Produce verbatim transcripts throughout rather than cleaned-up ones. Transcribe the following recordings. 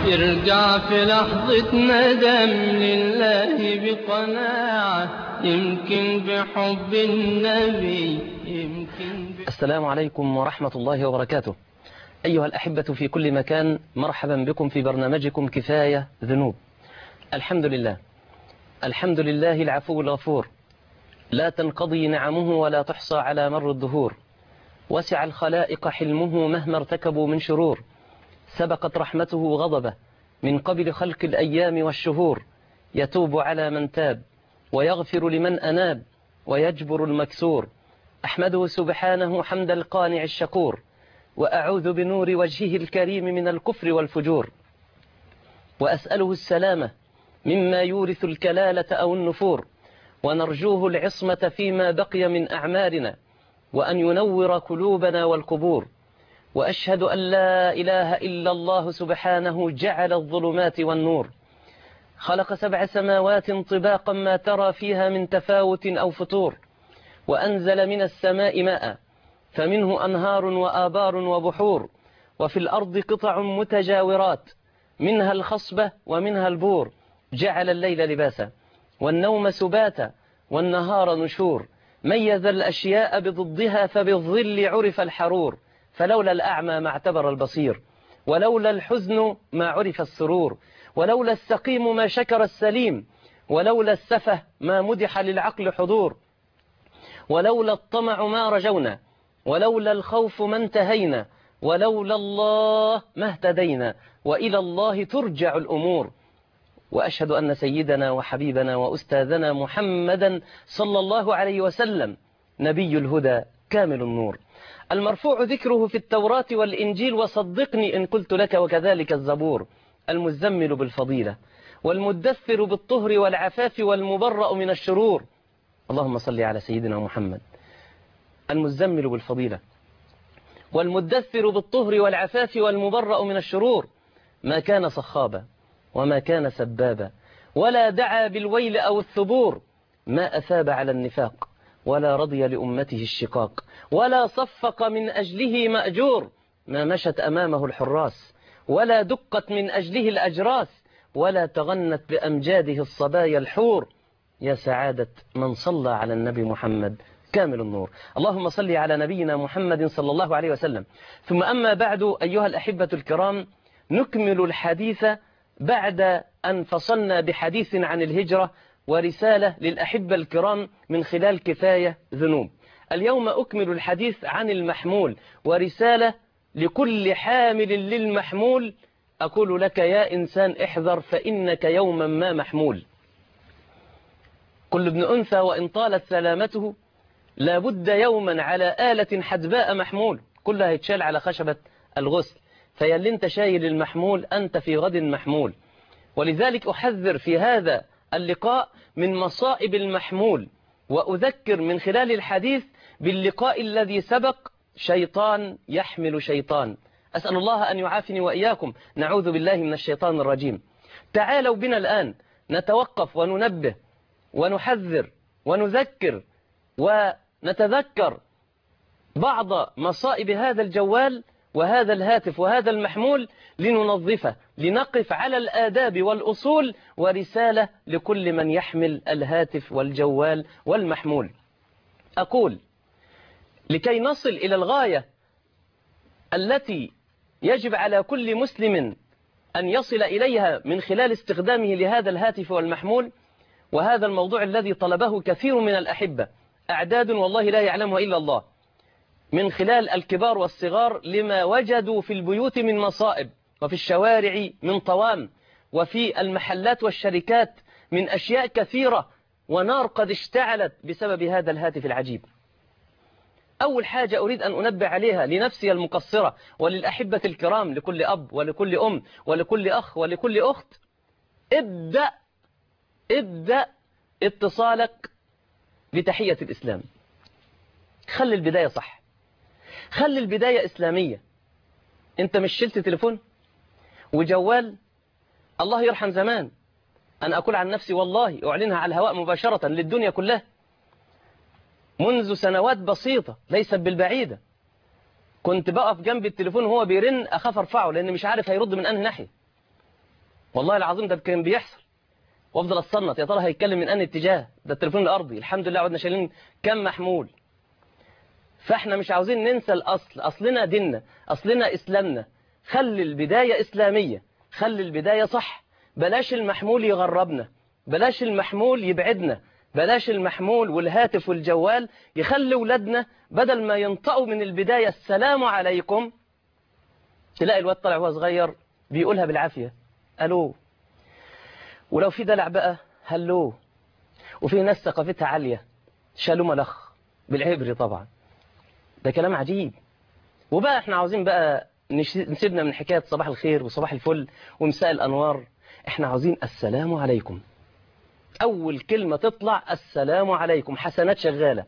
ارجع في لحظة ندم لله بقناعة، يمكن بحب النبي يمكن ب... السلام عليكم ورحمة الله وبركاته. أيها الأحبة في كل مكان، مرحبا بكم في برنامجكم كفاية ذنوب. الحمد لله، الحمد لله العفو الغفور، لا تنقضي نعمه ولا تحصى على مر الدهور. وسع الخلائق حلمه مهما ارتكبوا من شرور، سبقت رحمته غضبه من قبل خلق الأيام والشهور. يتوب على من تاب ويغفر لمن أناب ويجبر المكسور. أحمده سبحانه حمد القانع الشكور، وأعوذ بنور وجهه الكريم من الكفر والفجور. وأسأله السلامة مما يورث الكلالة أو النفور، ونرجوه العصمة فيما بقي من أعمالنا، وأن ينور قلوبنا والقبور. وأشهد أن لا إله إلا الله سبحانه جعل الظلمات والنور، خلق سبع سماوات طباقا ما ترى فيها من تفاوت أو فتور، وأنزل من السماء ماء فمنه أنهار وآبار وبحور، وفي الأرض قطع متجاورات منها الخصبة ومنها البور. جعل الليل لباسا والنوم سباتا والنهار نشور، ميز الأشياء بضدها فبالظل عرف الحرور. فلولا الأعمى ما اعتبر البصير، ولولا الحزن ما عرف السرور، ولولا السقيم ما شكر السليم، ولولا السفه ما مدح للعقل حضور، ولولا الطمع ما رجونا، ولولا الخوف ما انتهينا، ولولا الله ما اهتدينا، وإلى الله ترجع الأمور. وأشهد أن سيدنا وحبيبنا وأستاذنا محمدا صلى الله عليه وسلم نبي الهدى كامل النور، المرفوع ذكره في التوراة والإنجيل، وصدقني إن قلت لك وكذلك الزبور. المزمل بالفضيلة والمدثر بالطهر والعفاف والمبرأ من الشرور. اللهم صل على سيدنا محمد. المزمل بالفضيلة والمدثر بالطهر والعفاف والمبرأ من الشرور، ما كان صخابا وما كان سبابا، ولا دعا بالويل أو الثبور، ما أثاب على النفاق ولا رضي لأمته الشقاق، ولا صفق من أجله مأجور، ما مشت أمامه الحراس ولا دقت من أجله الأجراس، ولا تغنت بأمجاده الصبايا الحور. يا سعادة من صلى على النبي محمد كامل النور. اللهم صل على نبينا محمد صلى الله عليه وسلم. ثم أما بعد، أيها الأحبة الكرام، نكمل الحديث بعد أن فصلنا بحديث عن الهجرة ورسالة للأحبة الكرام من خلال كفاية ذنوب. اليوم أكمل الحديث عن المحمول ورسالة لكل حامل للمحمول. أقول لك يا إنسان احذر، فإنك يوما ما محمول. كل ابن أنثى وإن طالت سلامته لابد يوما على آلة حدباء محمول، كلها يتشال على خشبة الغسل. فياللي انت شايل المحمول أنت في غد محمول. ولذلك أحذر في هذا اللقاء من مصائب المحمول، وأذكر من خلال الحديث باللقاء الذي سبق، شيطان يحمل شيطان. أسأل الله أن يعافني وإياكم، نعوذ بالله من الشيطان الرجيم. تعالوا بنا الآن نتوقف وننبه ونحذر ونذكر ونتذكر بعض مصائب هذا الجوال وهذا الهاتف وهذا المحمول، لننظفه، لنقف على الآداب والأصول. ورسالة لكل من يحمل الهاتف والجوال والمحمول. أقول لكي نصل إلى الغاية التي يجب على كل مسلم أن يصل إليها من خلال استخدامه لهذا الهاتف والمحمول، وهذا الموضوع الذي طلبه كثير من الأحبة، أعداد والله لا يعلمها إلا الله، من خلال الكبار والصغار، لما وجدوا في البيوت من مصائب، وفي الشوارع من طوام، وفي المحلات والشركات من أشياء كثيرة، ونار قد اشتعلت بسبب هذا الهاتف العجيب. أول حاجة أريد أن أنبه عليها لنفسي المقصرة وللأحبة الكرام، لكل أب ولكل أم ولكل أخ ولكل أخت: ابدأ ابدأ اتصالك بتحية الإسلام. خلي البداية صح، خلي البداية إسلامية. أنت مش شلت تليفون وجوال؟ الله يرحم زمان، أنا أقول عن نفسي والله أعلنها على الهواء مباشرة للدنيا كلها، منذ سنوات بسيطة ليست بالبعيدة كنت بقف جنب التليفون وهو بيرن أخاف أرفعه لأن مش عارف هيرد من أنهي ناحية. والله العظيم ده كان بيحصل، وافضل اتصنت يا ترى هيتكلم من انهي اتجاه، ده التليفون الارضي الحمد لله عدنا شايلين كم محمول. فاحنا مش عاوزين ننسى الاصل، اصلنا ديننا، اصلنا اسلامنا. خلي البداية اسلامية، خلي البداية صح، بلاش المحمول يغربنا، بلاش المحمول يبعدنا، بلاش المحمول والهاتف والجوال يخلي ولادنا بدل ما ينطقوا من البداية السلام عليكم تلاقي الواد طلع وهو صغير بيقولها بالعافية الو، ولو في دلع بقى هلو، وفي ناس ثقافتها عالية شالوا ملخ بالعبري طبعا. ده كلام عجيب. وبقى احنا عاوزين بقى نسيبنا من حكاية صباح الخير وصباح الفل ومساء الأنوار، احنا عاوزين السلام عليكم. أول كلمة تطلع السلام عليكم، حسنات شغالة.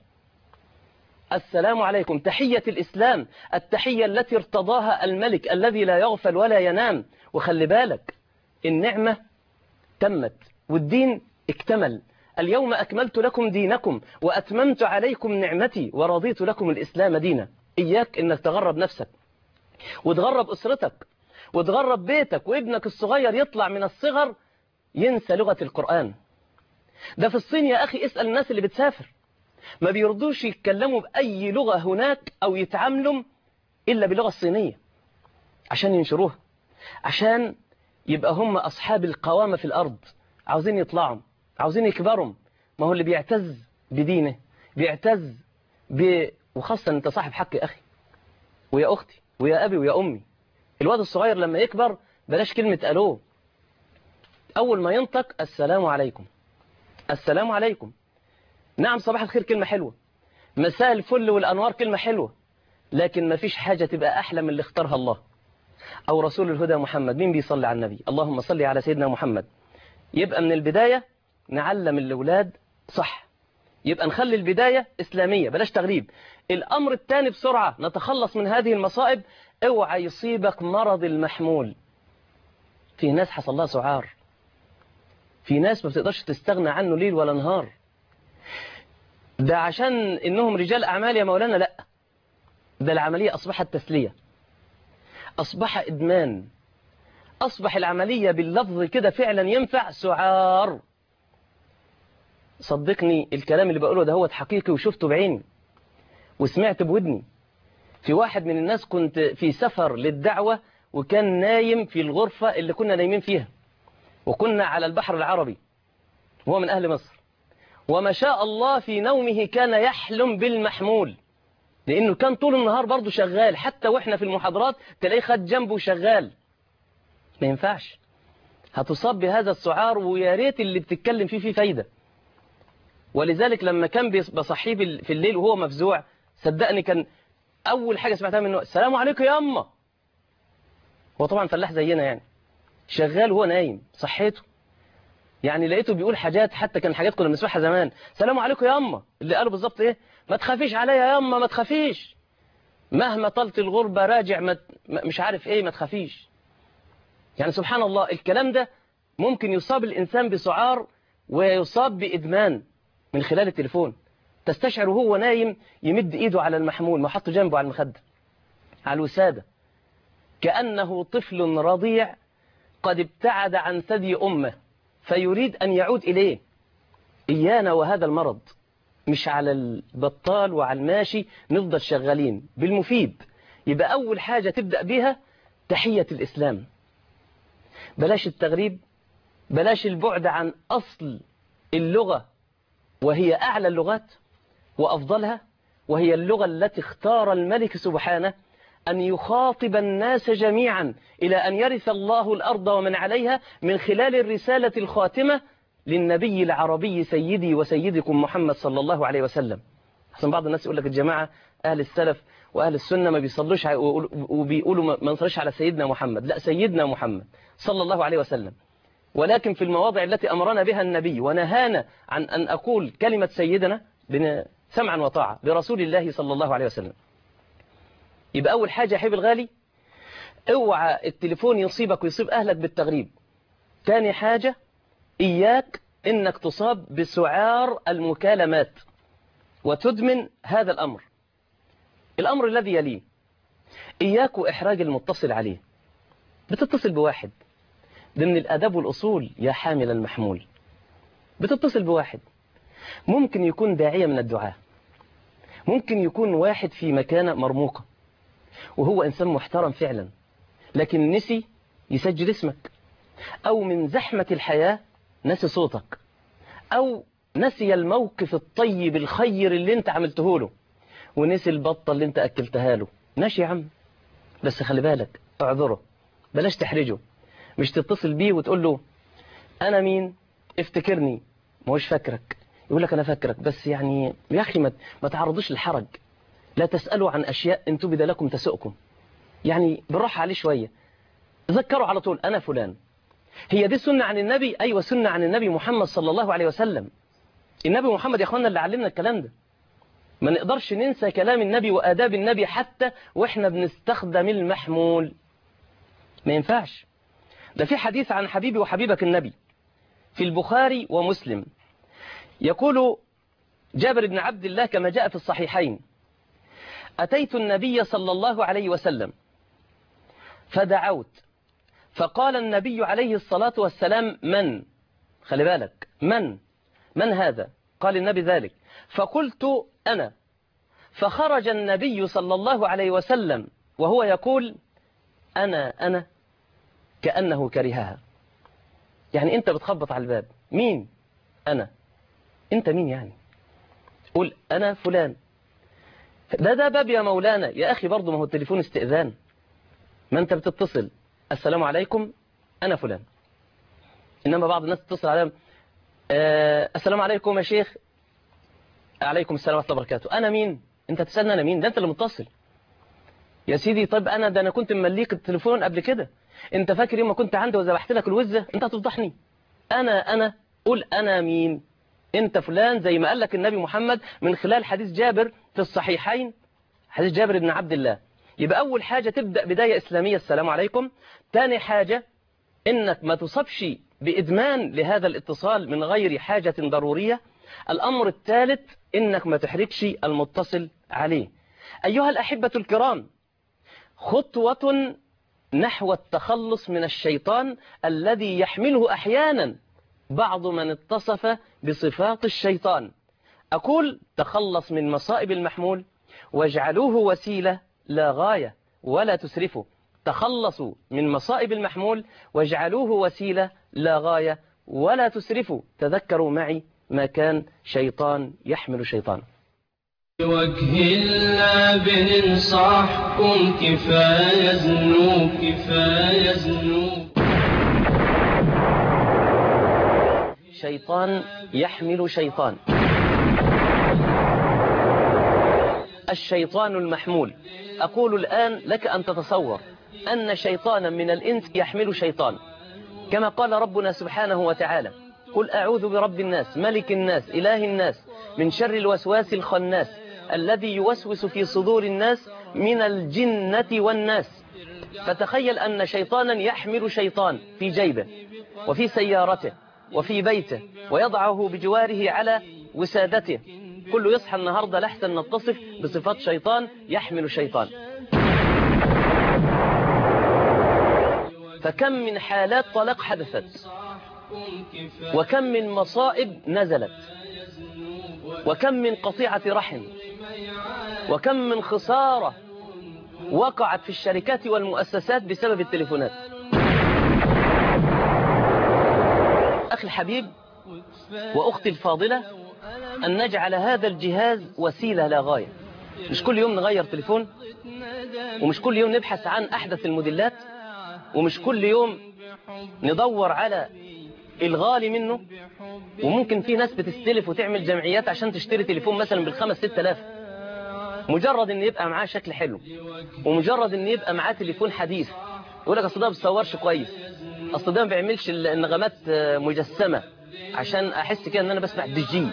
السلام عليكم تحية الإسلام، التحية التي ارتضاها الملك الذي لا يغفل ولا ينام. وخلي بالك النعمة تمت والدين اكتمل. اليوم أكملت لكم دينكم وأتممت عليكم نعمتي ورضيت لكم الإسلام دينا. إياك إنك تغرب نفسك وتغرب أسرتك وتغرب بيتك، وابنك الصغير يطلع من الصغر ينسى لغة القرآن. ده في الصين يا أخي، اسأل الناس اللي بتسافر ما بيرضوش يتكلموا بأي لغة هناك أو يتعاملوا إلا باللغة الصينية عشان ينشروها، عشان يبقى هم أصحاب القوامة في الأرض. عاوزين يطلعوا، عاوزين يكبروا. ما هو اللي بيعتز بدينه بيعتز ب... وخاصة أنت صاحب حق يا أخي ويا أختي ويا أبي ويا أمي. الواد الصغير لما يكبر بلاش كلمة ألو، أول ما ينطق السلام عليكم، السلام عليكم. نعم صباح الخير كلمة حلوة، مساء الفل والأنوار كلمة حلوة، لكن ما فيش حاجة تبقى أحلى من اللي اختارها الله أو رسول الهدى محمد. مين بيصلي على النبي؟ اللهم صلي على سيدنا محمد. يبقى من البداية نعلم الأولاد صح، يبقى نخلي البداية إسلامية بلاش تغريب. الأمر الثاني بسرعة نتخلص من هذه المصائب، اوعى يصيبك مرض المحمول. في ناس حصل لها سعار، في ناس ما بتقدرش تستغنى عنه ليل ولا نهار. ده عشان إنهم رجال أعمال يا مولانا؟ لا، ده العملية أصبحت تسلية، أصبح إدمان، أصبح العملية باللفظ كده فعلا ينفع سعار. صدقني الكلام اللي بقوله ده هو حقيقي وشفته بعيني وسمعت بودني. في واحد من الناس كنت في سفر للدعوة وكان نايم في الغرفة اللي كنا نايمين فيها، وكنا على البحر العربي، وهو من أهل مصر، وما شاء الله في نومه كان يحلم بالمحمول، لأنه كان طول النهار برضه شغال، حتى وإحنا في المحاضرات تلاقيه خد جنبه شغال. ما ينفعش، هتصاب بهذا السعار، ويا ريت اللي بتتكلم فيه فيه فايدة. ولذلك لما كان بصحيه في الليل وهو مفزوع، صدقني كان أول حاجة سمعتها منه السلام عليكم يا أمه. هو طبعا فلاح زينا يعني، شغال وهو نايم، صحيته يعني لقيته بيقول حاجات حتى كان حاجات كنا بنسمعها زمان. سلام عليكم يا أمه، اللي قاله بالظبط إيه؟ ما تخافيش عليا يا أمه، ما تخافيش، مهما طلت الغربة راجع، ما مش عارف إيه، ما تخافيش. يعني سبحان الله الكلام ده ممكن يصاب الإنسان بسعار ويصاب بإدمان من خلال التليفون. تستشعر وهو نايم يمد إيده على المحمول، ما حطه جنبه على المخدة على الوسادة، كأنه طفل رضيع قد ابتعد عن ثدي أمه فيريد أن يعود إليه. إيانا وهذا المرض، مش على البطال وعلى الماشي، نفضل شغالين بالمفيد. يبقى أول حاجة تبدأ بها تحية الإسلام، بلاش التغريب، بلاش البعد عن أصل اللغة وهي أعلى اللغات وأفضلها، وهي اللغة التي اختار الملك سبحانه أن يخاطب الناس جميعا إلى أن يرث الله الأرض ومن عليها، من خلال الرسالة الخاتمة للنبي العربي سيدي وسيدكم محمد صلى الله عليه وسلم. حسن بعض الناس يقول لك الجماعة أهل السلف وأهل السنة ما بيصلوش وبيقولوا ما نصليش على سيدنا محمد. لا، سيدنا محمد صلى الله عليه وسلم، ولكن في المواضع التي أمرنا بها النبي ونهانا عن أن أقول كلمة سيدنا سمعا وطاعة لرسول الله صلى الله عليه وسلم. يبقى أول حاجة يا حبيبي الغالي، اوعى التليفون يصيبك ويصيب أهلك بالتغريب. تاني حاجة، إياك إنك تصاب بسعار المكالمات وتدمن هذا الأمر. الأمر الذي يليه، إياك وإحراج المتصل عليه. بتتصل بواحد ضمن الآداب والأصول يا حامل المحمول. بتتصل بواحد ممكن يكون داعية من الدعاة، ممكن يكون واحد في مكانة مرموقة وهو إنسان محترم فعلا، لكن نسي يسجل اسمك، أو من زحمة الحياة نسي صوتك، أو نسي الموقف الطيب الخير اللي انت عملته له، ونسي البطة اللي انت أكلتها له. ماشي يا عم، بس خلي بالك اعذره، بلاش تحرجه. مش تتصل بيه وتقول له أنا مين، افتكرني، ما هوش فاكرك. يقول لك أنا فاكرك بس يعني يا أخي ما, ما تعرضوش للحرج، لا تسألوا عن أشياء إن تبد لكم تسؤكم. يعني بالراحة عليه شوية، ذكروا على طول أنا فلان. هي دي سنة عن النبي؟ أيوة سنة عن النبي محمد صلى الله عليه وسلم. النبي محمد يا أخوانا اللي علمنا الكلام ده. ما نقدرش ننسى كلام النبي وآداب النبي حتى وإحنا بنستخدم المحمول، ما ينفعش. ده في حديث عن حبيبي وحبيبك النبي في البخاري ومسلم، يقول جابر بن عبد الله كما جاء في الصحيحين: أتيت النبي صلى الله عليه وسلم فدعوت، فقال النبي عليه الصلاة والسلام من؟ خلي بالك، من من هذا؟ قال النبي ذلك، فقلت أنا. فخرج النبي صلى الله عليه وسلم وهو يقول أنا أنا كأنه كرهها. يعني أنت بتخبط على الباب، مين؟ أنا. أنت مين يعني؟ قول أنا فلان. ده ده باب يا مولانا. يا أخي برضو ما هو التليفون استئذان، ما أنت بتتصل السلام عليكم أنا فلان، إنما بعض الناس تتصل عليهم أه السلام عليكم يا شيخ، عليكم السلام ورحمة الله وبركاته. أنا مين؟ أنت تسألني أنا مين؟ ده أنت اللي متصل يا سيدي. طيب أنا ده أنا كنت ممليك التليفون قبل كده، أنت فاكر يوم ما كنت عندي وذبحت لك الوزة؟ أنت هتفضحني. أنا أنا قول أنا مين؟ أنت فلان زي ما قال لك النبي محمد من خلال حديث جابر في الصحيحين، حديث جابر بن عبد الله. يبقى أول حاجة تبدأ بداية إسلامية السلام عليكم. تاني حاجة إنك ما تصبش بإدمان لهذا الاتصال من غير حاجة ضرورية. الأمر الثالث إنك ما تحرجش المتصل عليه. أيها الأحبة الكرام، خطوة نحو التخلص من الشيطان الذي يحمله أحيانا بعض من اتصف بصفات الشيطان. أقول تخلص من مصائب المحمول واجعلوه وسيلة لا غاية ولا تسرفوا. تخلصوا من مصائب المحمول واجعلوه وسيلة لا غاية ولا تسرفوا. تذكروا معي ما كان شيطان يحمل شيطان. بوجه الله بننصحكم كفاية ذنوب كفاية ذنوب. شيطان يحمل شيطان. الشيطان المحمول. أقول الآن لك أن تتصور أن شيطانا من الإنس يحمل شيطان، كما قال ربنا سبحانه وتعالى: قل أعوذ برب الناس ملك الناس إله الناس من شر الوسواس الخناس الذي يوسوس في صدور الناس من الجنة والناس. فتخيل أن شيطانا يحمل شيطان في جيبه وفي سيارته وفي بيته ويضعه بجواره على وسادته. كله يصحى النهاردة لحسن نتصف بصفات شيطان يحمل شيطان. فكم من حالات طلاق حدثت، وكم من مصائب نزلت، وكم من قطيعة رحم، وكم من خسارة وقعت في الشركات والمؤسسات بسبب التليفونات. أخي الحبيب وأختي الفاضلة، أن نجعل هذا الجهاز وسيلة لا غاية. مش كل يوم نغير تليفون، ومش كل يوم نبحث عن أحدث الموديلات، ومش كل يوم ندور على الغالي منه. وممكن في ناس بتستلف وتعمل جمعيات عشان تشتري تليفون مثلا بالخمس ست آلاف، مجرد ان يبقى معاه شكل حلو، ومجرد ان يبقى معاه تليفون حديث. يقول لك اصل ده ما بيصورش كويس، اصل ده ما بيعملش النغمات مجسمه عشان احس كده ان انا بسمع دي جي.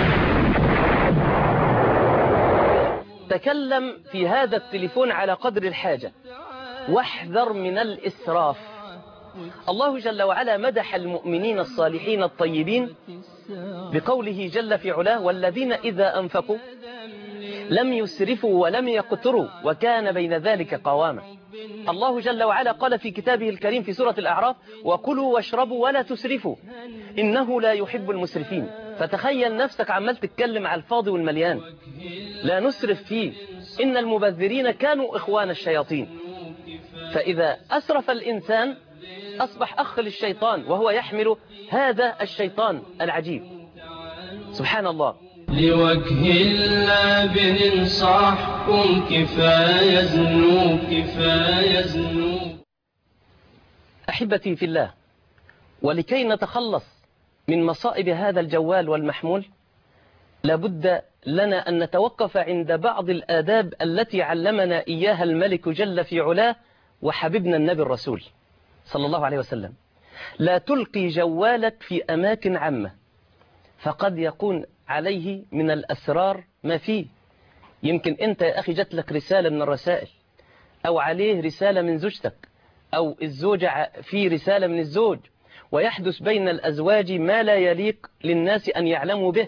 تكلم في هذا التليفون على قدر الحاجة، واحذر من الإسراف. الله جل وعلا مدح المؤمنين الصالحين الطيبين بقوله جل في علاه: والذين إذا أنفقوا لم يسرفوا ولم يقتروا وكان بين ذلك قواما. الله جل وعلا قال في كتابه الكريم في سورة الأعراف: وكلوا واشربوا ولا تسرفوا إنه لا يحب المسرفين. فتخيل نفسك عمال تتكلم على الفاضي والمليان، لا نسرف فيه، إن المبذرين كانوا إخوان الشياطين. فإذا أسرف الإنسان أصبح أخ للشيطان وهو يحمل هذا الشيطان العجيب. سبحان الله. لوجه الله بننصحكم كفاية ذنوب كفاية ذنوب. أحبتي في الله، ولكي نتخلص من مصائب هذا الجوال والمحمول لابد لنا أن نتوقف عند بعض الآداب التي علمنا إياها الملك جل في علاه وحبيبنا النبي الرسول صلى الله عليه وسلم. لا تلقي جوالك في أماكن عامة، فقد يكون عليه من الأسرار ما فيه. يمكن أنت يا أخي جات لك رسالة من الرسائل، أو عليه رسالة من زوجتك، أو الزوجة في رسالة من الزوج، ويحدث بين الأزواج ما لا يليق للناس أن يعلموا به.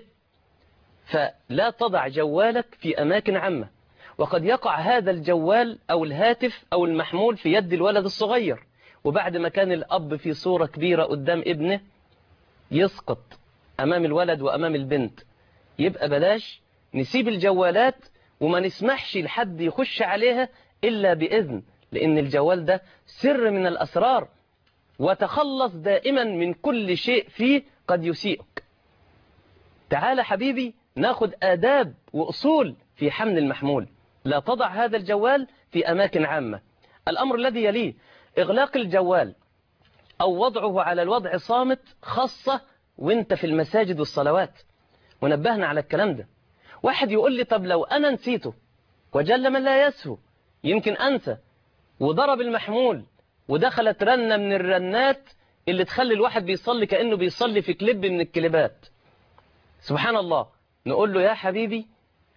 فلا تضع جوالك في أماكن عامة، وقد يقع هذا الجوال أو الهاتف أو المحمول في يد الولد الصغير، وبعد ما كان الأب في صورة كبيرة قدام ابنه يسقط أمام الولد وأمام البنت. يبقى بلاش نسيب الجوالات وما نسمحش لحد يخش عليها إلا بإذن، لأن الجوال ده سر من الأسرار، وتخلص دائما من كل شيء فيه قد يسيئك. تعال حبيبي ناخد آداب وأصول في حمل المحمول. لا تضع هذا الجوال في أماكن عامة. الأمر الذي يليه إغلاق الجوال أو وضعه على الوضع صامت، خاصة وانت في المساجد والصلوات، ونبهنا على الكلام ده. واحد يقول لي طب لو أنا نسيته، وجل من لا يسهو، يمكن أنسى وضرب المحمول ودخلت رنة من الرنات اللي تخلي الواحد بيصلي كأنه بيصلي في كليب من الكليبات. سبحان الله. نقول له يا حبيبي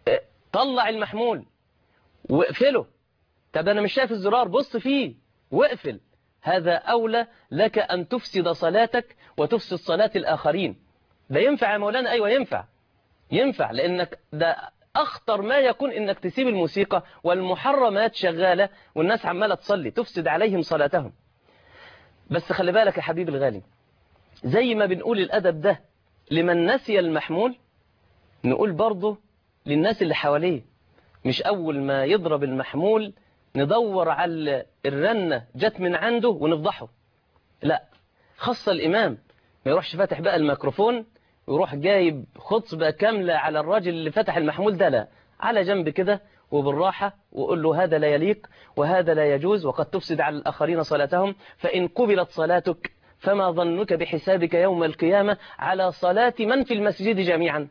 طلع المحمول واقفله. طب أنا مش شايف الزرار، بص فيه واقفل. هذا أولى لك أن تفسد صلاتك وتفسد صلاة الآخرين. ده ينفع يا مولانا؟ أيوة ينفع، ينفع، لأنك ده أخطر ما يكون إنك تسيب الموسيقى والمحرمات شغالة والناس عمالة تصلي، تفسد عليهم صلاتهم. بس خلي بالك يا حبيبي الغالي، زي ما بنقول الأدب ده لمن نسي المحمول، نقول برضه للناس اللي حواليه. مش أول ما يضرب المحمول ندور على الرنة جت من عنده ونفضحه، لا. خاصة الإمام ما يروحش فاتح بقى الميكروفون ويروح جايب خطبة كاملة على الراجل اللي فتح المحمول ده، لا. على جنب كده وبالراحة وقول له هذا لا يليق وهذا لا يجوز، وقد تفسد على الآخرين صلاتهم، فإن قبلت صلاتك فما ظنك بحسابك يوم القيامة على صلاة من في المسجد جميعا.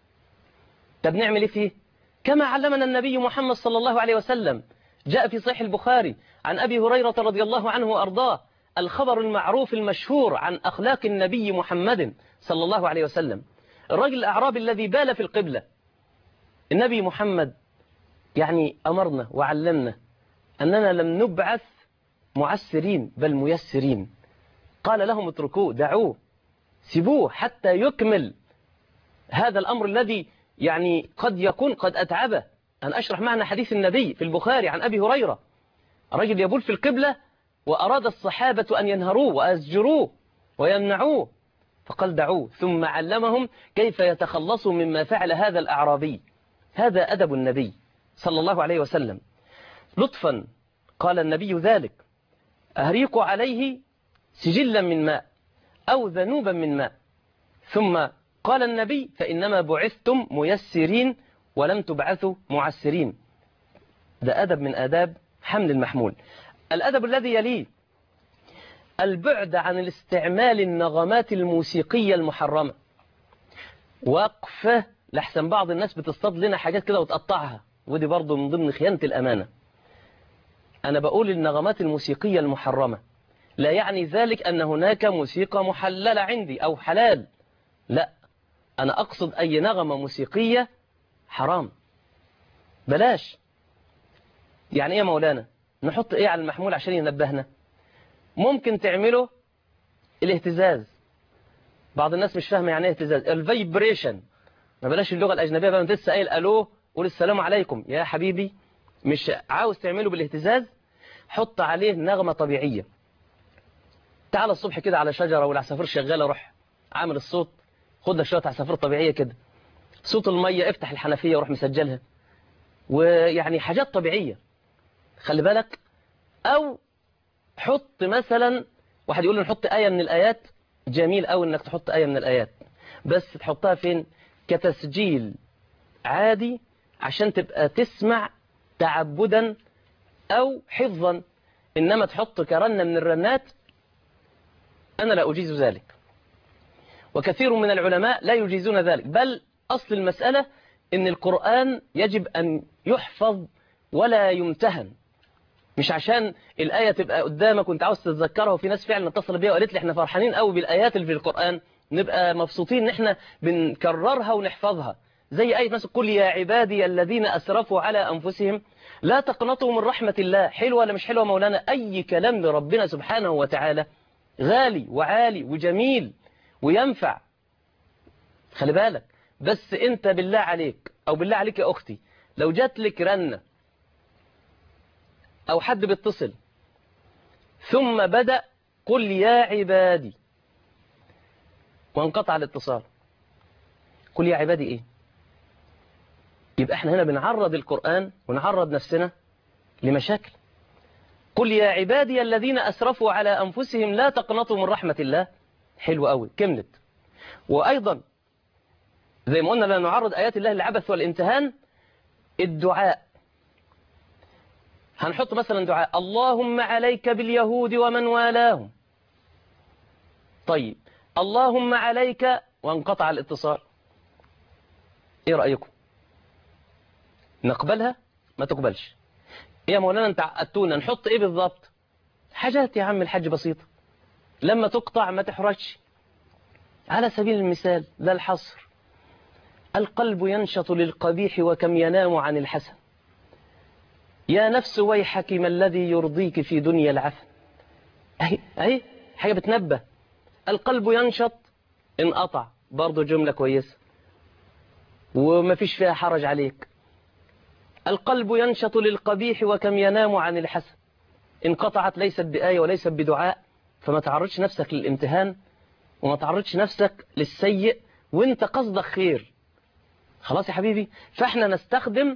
طب نعمل إيه فيه؟ كما علمنا النبي محمد صلى الله عليه وسلم. جاء في صحيح البخاري عن أبي هريرة رضي الله عنه وأرضاه الخبر المعروف المشهور عن أخلاق النبي محمد صلى الله عليه وسلم. الرجل الأعرابي الذي بال في القبلة، النبي محمد يعني أمرنا وعلمنا أننا لم نبعث معسرين بل ميسرين. قال لهم اتركوه، دعوه، سيبوه حتى يكمل هذا الأمر الذي يعني قد يكون قد أتعبه. أن أشرح معنا حديث النبي في البخاري عن أبي هريرة، الرجل يبول في القبلة وأراد الصحابة أن ينهروه وأزجروه ويمنعوه، فقال دعوه، ثم علمهم كيف يتخلصوا مما فعل هذا الأعرابي. هذا أدب النبي صلى الله عليه وسلم. لطفا قال النبي ذلك: أهريق عليه سجلا من ماء أو ذنوبا من ماء. ثم قال النبي: فإنما بعثتم ميسرين ولم تبعثوا معسرين. ده أدب من آداب حمل المحمول. الأدب الذي يليه البعد عن الاستعمال النغمات الموسيقية المحرمة. وقفة لحسن بعض الناس بتصطاد لنا حاجات كده وتقطعها، ودي برضو من ضمن خيانة الأمانة. أنا بقول النغمات الموسيقية المحرمة لا يعني ذلك أن هناك موسيقى محللة عندي أو حلال، لا. أنا أقصد أي نغمة موسيقية حرام، بلاش. يعني إيه يا مولانا؟ نحط إيه على المحمول عشان ينبهنا؟ ممكن تعمله الاهتزاز. بعض الناس مش فاهمة يعني ايه اهتزاز. الفايبريشن، ما بلاش اللغة الأجنبية بقى، انت لسه قايل ألو قول السلام عليكم يا حبيبي، مش عاوز تعمله بالاهتزاز، حط عليه نغمة طبيعية. تعال الصبح كده على شجرة والعصافير شغالة، روح عامل الصوت، خد لك شوية عصافير طبيعية كده، صوت المية، افتح الحنفية وروح مسجلها، ويعني حاجات طبيعية خلي بالك. أو حط مثلا، واحد يقول لي نحط آية من الآيات، جميل أوي إنك تحط آية من الآيات، بس تحطها فين؟ كتسجيل عادي عشان تبقى تسمع تعبدا أو حفظا، إنما تحط كرنة من الرنات أنا لا أجيز ذلك، وكثير من العلماء لا يجيزون ذلك. بل أصل المسألة إن القرآن يجب أن يحفظ ولا يمتهن، مش عشان الآية تبقى قدامك وانت عاوز تتذكرها. وفي ناس فعلا اتصل بيا وقالت لي احنا فرحانين قوي بالآيات اللي في القرآن، نبقى مبسوطين ان احنا بنكررها ونحفظها، زي آية مثلا قل يا عبادي الذين أسرفوا على أنفسهم لا تقنطوا من رحمة الله. حلوة ولا مش حلوة مولانا؟ أي كلام لربنا سبحانه وتعالى غالي وعالي وجميل وينفع، خلي بالك. بس انت بالله عليك او بالله عليك يا اختي، لو جات لك رنة او حد بيتصل ثم بدأ قل يا عبادي وانقطع الاتصال، قل يا عبادي ايه؟ يبقى احنا هنا بنعرض القرآن ونعرض نفسنا لمشاكل. قل يا عبادي الذين أسرفوا على أنفسهم لا تقنطوا من رحمة الله، حلو قوي كملت. وأيضا زي ما قلنا لا نعرض آيات الله للعبث والامتهان. الدعاء هنحط مثلا دعاء اللهم عليك باليهود ومن والاهم، طيب اللهم عليك وانقطع الاتصال، ايه رأيكم؟ نقبلها ما تقبلش؟ ايه يا مولانا انت عقدتونا، نحط ايه بالضبط؟ حاجات يا عم الحاج بسيطة، لما تقطع ما تحرجش. على سبيل المثال لا الحصر، القلب ينشط للقبيح وكم ينام عن الحسن، يا نفس ويحك ما الذي يرضيك في دنيا العفن. اهي اهي حاجة بتنبه. القلب ينشط انقطع، برضو جملة كويسة وما فيش فيها حرج عليك. القلب ينشط للقبيح وكم ينام عن الحسن، انقطعت ليست بآية وليست بدعاء، فما تعرضش نفسك للامتهان وما تعرضش نفسك للسيء وانت قصدك خير. خلاص يا حبيبي، فاحنا نستخدم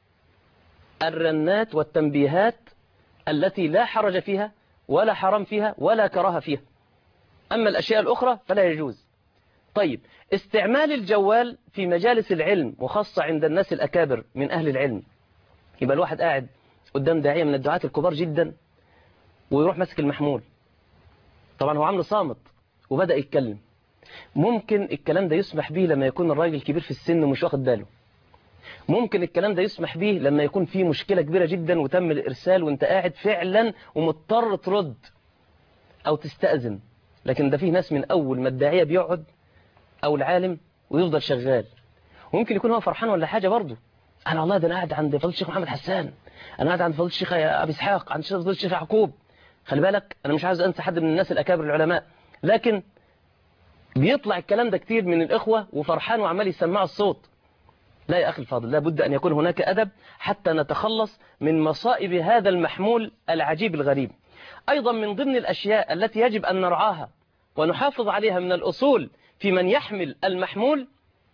الرنات والتنبيهات التي لا حرج فيها ولا حرام فيها ولا كراهة فيها. أما الأشياء الأخرى فلا يجوز. طيب استعمال الجوال في مجالس العلم وخاصة عند الناس الأكابر من أهل العلم، يبقى الواحد قاعد قدام داعية من الدعاة الكبار جدا ويروح مسك المحمول، طبعا هو عامل صامت وبدأ يتكلم. ممكن الكلام ده يسمح به لما يكون الراجل كبير في السن ومش واخد باله، ممكن الكلام ده يسمح به لما يكون فيه مشكلة كبيرة جدا وتم الإرسال وانت قاعد فعلا ومضطر ترد أو تستأذن. لكن ده فيه ناس من أول ما الداعية بيقعد أو العالم ويفضل شغال، وممكن يكون هو فرحان ولا حاجة برضه. أنا والله ده أنا قاعد عند فضيلة الشيخ محمد حسان، أنا قاعد عند فضيلة الشيخ أبي إسحاق، عند فضيلة الشيخ يعقوب. خلي بالك أنا مش عايز أنسى حد من الناس الأكابر العلماء، لكن بيطلع الكلام ده كتير من الإخوة وفرحان وعمال يسمع الصوت. لا يا أخي الفاضل، لا بد أن يكون هناك أدب حتى نتخلص من مصائب هذا المحمول العجيب الغريب. أيضا من ضمن الأشياء التي يجب أن نرعاها ونحافظ عليها من الأصول في من يحمل المحمول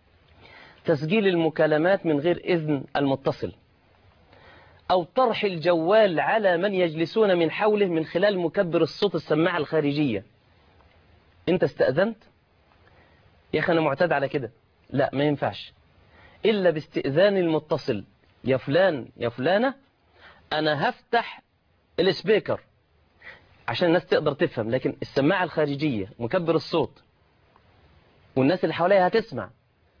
تسجيل المكالمات من غير إذن المتصل، أو طرح الجوال على من يجلسون من حوله من خلال مكبر الصوت السماعة الخارجية. أنت استأذنت يا أخي أنا معتاد على كده، لا ما ينفعش إلا باستئذان المتصل. يا فلان يا فلانة أنا هفتح السبيكر عشان الناس تقدر تفهم، لكن السماعة الخارجية مكبر الصوت والناس اللي حواليها هتسمع.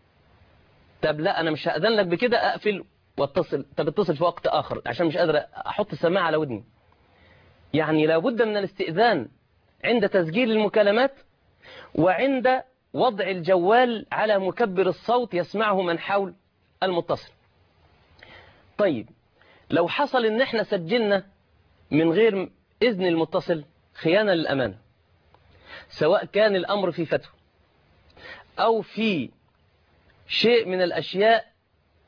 طب لا أنا مش هأذن لك بكده، أقفل واتصل، طب اتصل في وقت آخر عشان مش قادر أحط السماعة على ودني. يعني لابد من الاستئذان عند تسجيل المكالمات وعند وضع الجوال على مكبر الصوت يسمعه من حول المتصل. طيب لو حصل ان احنا سجلنا من غير اذن المتصل خيانة للأمانة، سواء كان الأمر في فتوى أو في شيء من الأشياء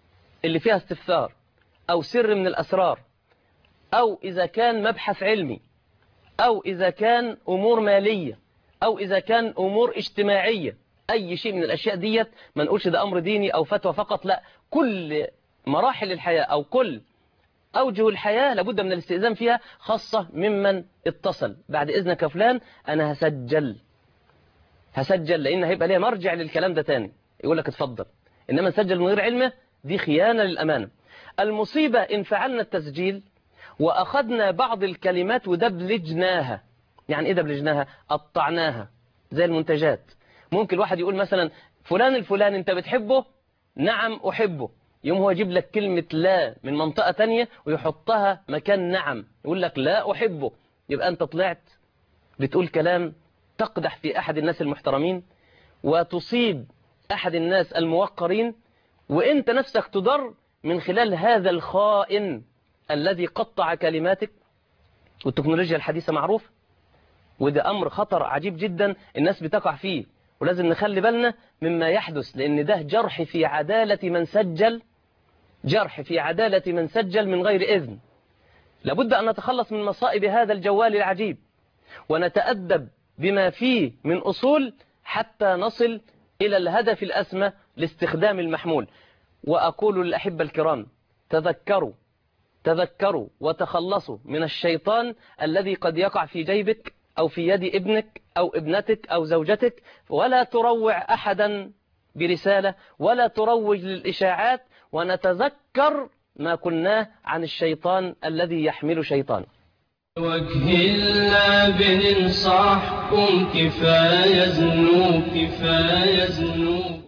اللي فيها استفسار أو سر من الأسرار، أو إذا كان مبحث علمي، أو إذا كان أمور مالية، أو إذا كان أمور اجتماعية، أي شيء من الأشياء ديت ما نقولش ده أمر ديني أو فتوى فقط، لا، كل مراحل الحياة أو كل أوجه الحياة لابد من الاستئذان فيها، خاصة ممن اتصل. بعد إذنك يا فلان أنا هسجل هسجل لأن هيبقى ليها مرجع للكلام ده تاني، يقول لك اتفضل. إنما نسجل من غير علمه دي خيانة للأمانة. المصيبة إن فعلنا التسجيل وأخذنا بعض الكلمات ودبلجناها. يعني إيه دبلجناها؟ قطعناها زي المنتجات. ممكن الواحد يقول مثلا فلان الفلان أنت بتحبه؟ نعم أحبه. يوم هو يجيب لك كلمة لا من منطقة تانية ويحطها مكان نعم، يقول لك لا أحبه. يبقى أنت طلعت بتقول كلام تقدح في أحد الناس المحترمين وتصيب أحد الناس الموقرين، وإنت نفسك تضر من خلال هذا الخائن الذي قطع كلماتك. والتكنولوجيا الحديثة معروف، وده أمر خطر عجيب جدا الناس بتقع فيه، ولازم نخلي بالنا مما يحدث، لأن ده جرح في عدالة من سجل جرح في عدالة من سجل من غير إذن. لابد أن نتخلص من مصائب هذا الجوال العجيب، ونتأدب بما فيه من أصول حتى نصل إلى الهدف الأسمى لاستخدام المحمول. وأقول للأحبة الكرام تذكروا تذكروا وتخلصوا من الشيطان الذي قد يقع في جيبك أو في يد ابنك أو ابنتك أو زوجتك، ولا تروع أحدا برسالة ولا تروج للإشاعات، ونتذكر ما كناه عن الشيطان الذي يحمل شيطان. وجه الله بننصحكم كفاية ذنوب كفاية ذنوب.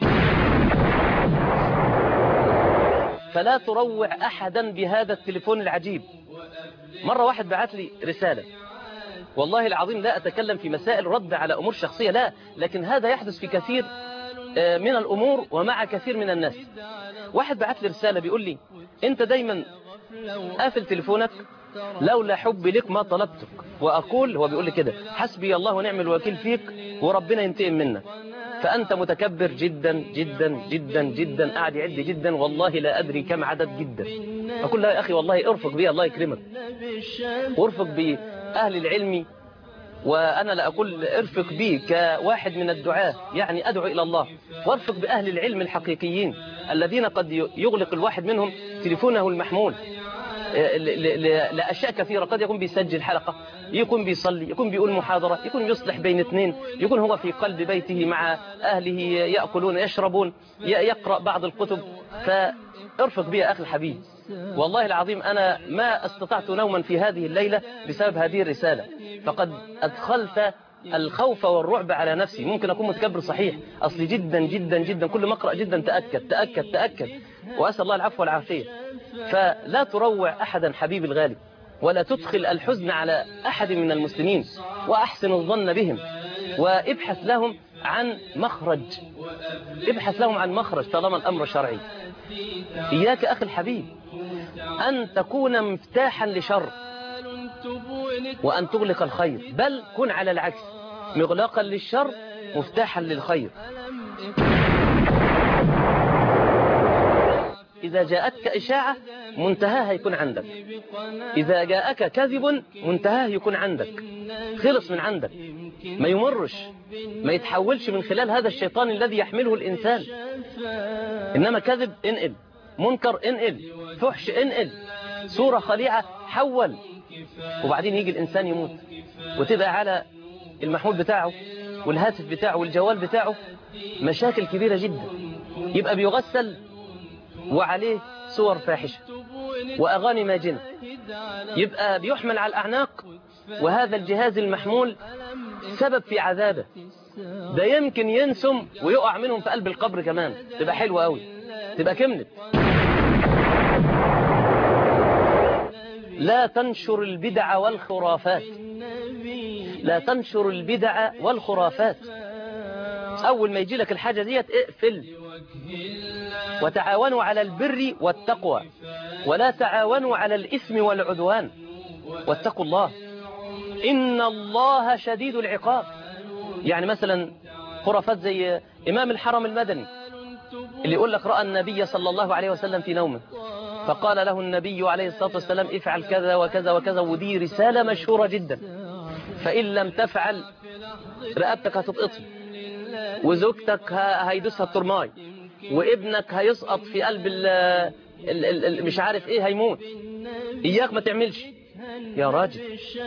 فلا تروع أحدا بهذا التليفون العجيب. مرة واحد بعت لي رسالة، والله العظيم لا أتكلم في مسائل رد على أمور شخصية، لا، لكن هذا يحدث في كثير من الأمور ومع كثير من الناس. واحد بعت لي رسالة بيقول لي أنت دايما قافل تليفونك، لولا حبي لك ما طلبتك. وأقول، هو بيقول لي كده، حسبي الله ونعم الوكيل فيك وربنا ينتقم منك، فأنت متكبر جدا جدا جدا جدا. قاعد يعد جدا، والله لا أدري كم عدد جدا. أقول له يا أخي والله ارفق بي، الله يكرمك، وارفق بأهل العلم. وأنا لا أقول ارفق بي كواحد من الدعاة، يعني أدعو إلى الله، وارفق بأهل العلم الحقيقيين الذين قد يغلق الواحد منهم تليفونه المحمول لأشياء كثيرة. قد يكون بيسجل حلقة، يكون بيصلي، يكون بيقول محاضرة، يكون يصلح بين اثنين، يكون هو في قلب بيته مع أهله يأكلون يشربون، يقرأ بعض الكتب. فارفق بي يا أخي الحبيب، والله العظيم أنا ما استطعت نوما في هذه الليلة بسبب هذه الرسالة، فقد أدخلت الخوف والرعب على نفسي. ممكن أكون متكبر صحيح، أصلي جدا جدا جدا كل ما أقرأ جدا تأكد تأكد تأكد، وأسأل الله العفو والعافية. فلا تروع أحدا حبيبي الغالي، ولا تدخل الحزن على أحد من المسلمين، وأحسن الظن بهم، وابحث لهم عن مخرج ابحث لهم عن مخرج طالما الأمر شرعي. إياك أخي الحبيب أن تكون مفتاحا لشر وأن تغلق الخير، بل كن على العكس، مغلقا للشر مفتاحا للخير. إذا جاءتك إشاعة منتهاها يكون عندك، إذا جاءك كذب منتهاه يكون عندك، خلص من عندك، ما يمرش، ما يتحولش من خلال هذا الشيطان الذي يحمله الإنسان. إنما كذب انقل، منكر انقل، فحش انقل، صورة خليعة حول، وبعدين يجي الإنسان يموت وتبقى على المحمول بتاعه والهاتف بتاعه والجوال بتاعه مشاكل كبيرة جدا. يبقى بيغسل وعليه صور فاحشة وأغاني ماجنة، يبقى بيحمل على الأعناق، وهذا الجهاز المحمول سبب في عذابه. ده يمكن ينسم ويقع منهم في قلب القبر كمان، تبقى حلوة قوي، تبقى كملت. لا تنشر البدع والخرافات، لا تنشر البدع والخرافات. أول ما يجي لك الحاجة ديت اقفل. وتعاونوا على البر والتقوى ولا تعاونوا على الإثم والعدوان، واتقوا الله إن الله شديد العقاب. يعني مثلا خرافات زي إمام الحرم المدني اللي يقول لك رأى النبي صلى الله عليه وسلم في نومه فقال له النبي عليه الصلاة والسلام افعل كذا وكذا وكذا، ودي رسالة مشهورة جدا. فإن لم تفعل رقبتك هتتقطع، وزوجتك هيدوسها الترماي، وابنك هيسقط في قلب ال ال ال مش عارف ايه هيموت. اياك ما تعملش يا راجل.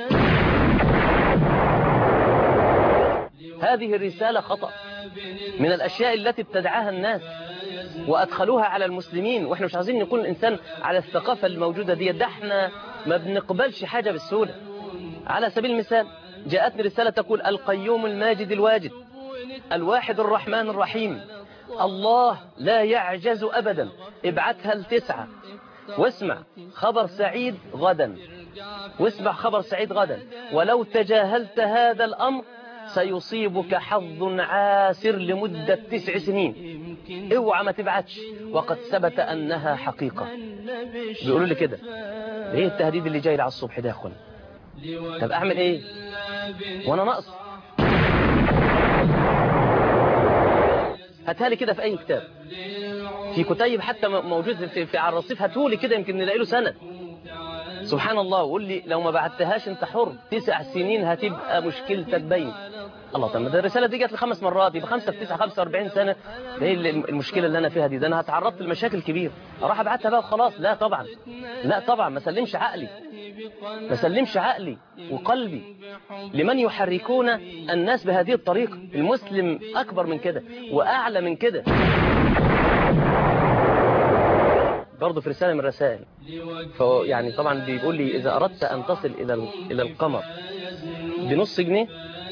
هذه الرسالة خطأ من الأشياء التي ابتدعها الناس وأدخلوها على المسلمين، وإحنا مش عايزين نكون الإنسان على الثقافة الموجودة دي. ده إحنا ما بنقبلش حاجة بالسهولة. على سبيل المثال جاءتني رسالة تقول القيوم الماجد الواجد الواحد الرحمن الرحيم الله لا يعجز أبدا، ابعتها لتسعة. واسمع خبر سعيد غدا، واسمع خبر سعيد غدا، ولو تجاهلت هذا الأمر سيصيبك حظ عاسر لمدة تسع سنين. اوعى ما تبعتش، وقد ثبت أنها حقيقة. بيقولوا لي كده. ايه التهديد اللي جاي على الصبح ده يا اخوانا؟ طب اعمل ايه وانا ناقص؟ هاتها لي كده في اي كتاب، في كتيب حتى موجود في, في على الرصيف، هاتولي كده يمكن نلاقي له سند. سبحان الله. وقول لي لو ما بعتهاش انت حر، تسع سنين هتبقى مشكلتك باين. الله، طب ده الرساله دي جت لخمس مرات، يبقى خمسة في تسعة خمسة وأربعين سنه. ده ايه المشكله اللي انا فيها دي؟ ده انا هتعرضت لمشاكل كبيره، اروح ابعتها بقى وخلاص؟ لا طبعا، لا طبعا، ما سلمش عقلي، ما سلمش عقلي وقلبي لمن يحركون الناس بهذه الطريقه. المسلم اكبر من كده واعلى من كده. برضه في رسالة من الرسائل، فهو يعني طبعا بيقول لي إذا أردت أن تصل إلى إلى القمر بنص جنيه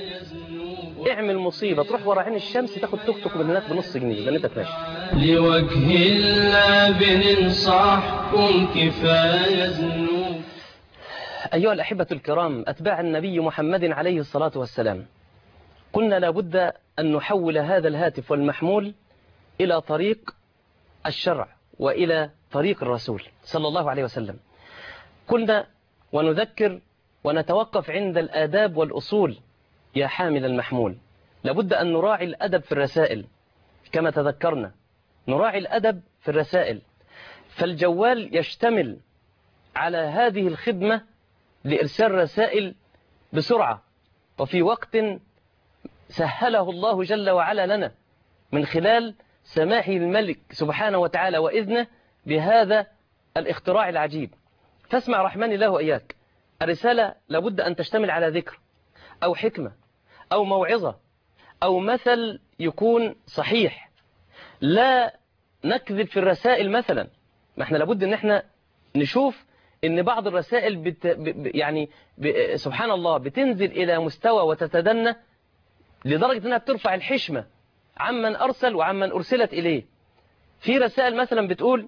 اعمل مصيبة، تروح ورا عين الشمس تاخد توك توك من هناك بنص جنيه لأنك ماشي. لوجه الله بننصحكم كفاية ذنوب. أيها الأحبة الكرام، أتباع النبي محمد عليه الصلاة والسلام، قلنا لابد أن نحول هذا الهاتف والمحمول إلى طريق الشرع وإلى طريق الرسول صلى الله عليه وسلم. قلنا ونذكر ونتوقف عند الآداب والأصول. يا حامل المحمول، لابد أن نراعي الأدب في الرسائل كما تذكرنا، نراعي الأدب في الرسائل. فالجوال يشتمل على هذه الخدمة لإرسال رسائل بسرعة وفي وقت سهله الله جل وعلا لنا من خلال سماحه الملك سبحانه وتعالى وإذنه بهذا الاختراع العجيب. فاسمع رحمن الله وإياك. الرسالة لابد أن تشتمل على ذكر أو حكمة أو موعظة أو مثل يكون صحيح. لا نكذب في الرسائل مثلا. ما احنا لابد ان احنا نشوف ان بعض الرسائل بت... ب... يعني ب... سبحان الله بتنزل إلى مستوى وتتدنى لدرجة انها بترفع الحشمة عمن أرسل وعمن أرسلت إليه. في رسائل مثلا بتقول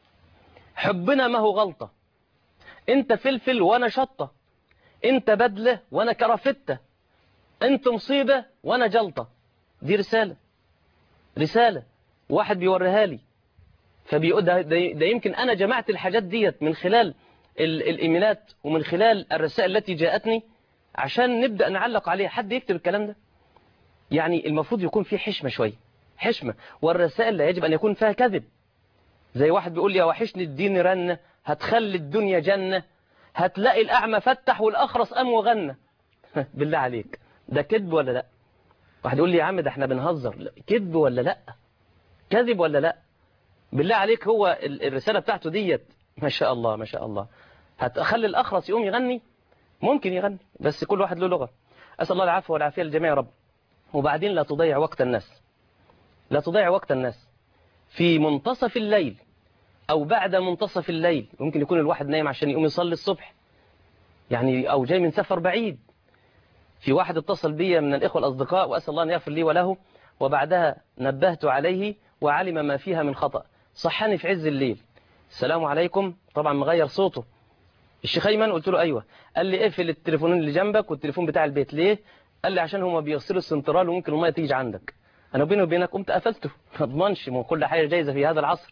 حبنا ما هو غلطة، انت فلفل وانا شطة، انت بدلة وانا كرافتة، انت مصيبة وانا جلطة. دي رسالة رسالة واحد بيوريها لي، فبيقول ده, ده يمكن أنا جمعت الحاجات ديت من خلال الإيميلات ومن خلال الرسائل التي جاءتني عشان نبدأ نعلق عليها. حد يكتب الكلام ده؟ يعني المفروض يكون فيه حشمة شوية، حشمة. والرسائل لا يجب أن يكون فيها كذب. زي واحد بيقول لي يا وحشني الدين رنة، هتخلي الدنيا جنة، هتلاقي الأعمى فتح والأخرس قام وغنى. بالله عليك، ده كذب ولا لا؟ واحد يقول لي يا عم ده احنا بنهزر، كذب ولا لا؟ كذب ولا لا؟ بالله عليك، هو الرسالة بتاعته ديت ما شاء الله ما شاء الله هتخلي الأخرس يقوم يغني؟ ممكن يغني، بس كل واحد له لغة. أسأل الله العفو والعافية للجميع يا رب. وبعدين لا تضيع وقت الناس، لا تضيع وقت الناس في منتصف الليل أو بعد منتصف الليل. ممكن يكون الواحد نايم عشان يقوم يصلي الصبح يعني، أو جاي من سفر بعيد. في واحد اتصل بي من الإخوة الأصدقاء وأسأل الله أن يغفر لي وله، وبعدها نبهت عليه وعلم ما فيها من خطأ. صحاني في عز الليل، السلام عليكم، طبعا مغير صوته، الشيخ أيمن. قلت له أيوة. قال لي اقفل التليفونين اللي جنبك والتليفون بتاع البيت. ليه؟ قال لي عشان هما بيغسلوا السنترال وممكن الميه تيجي عندك. أنا بيني وبينك قمت قفلته، ما اضمنش، ما كل حاجة جايزة في هذا العصر.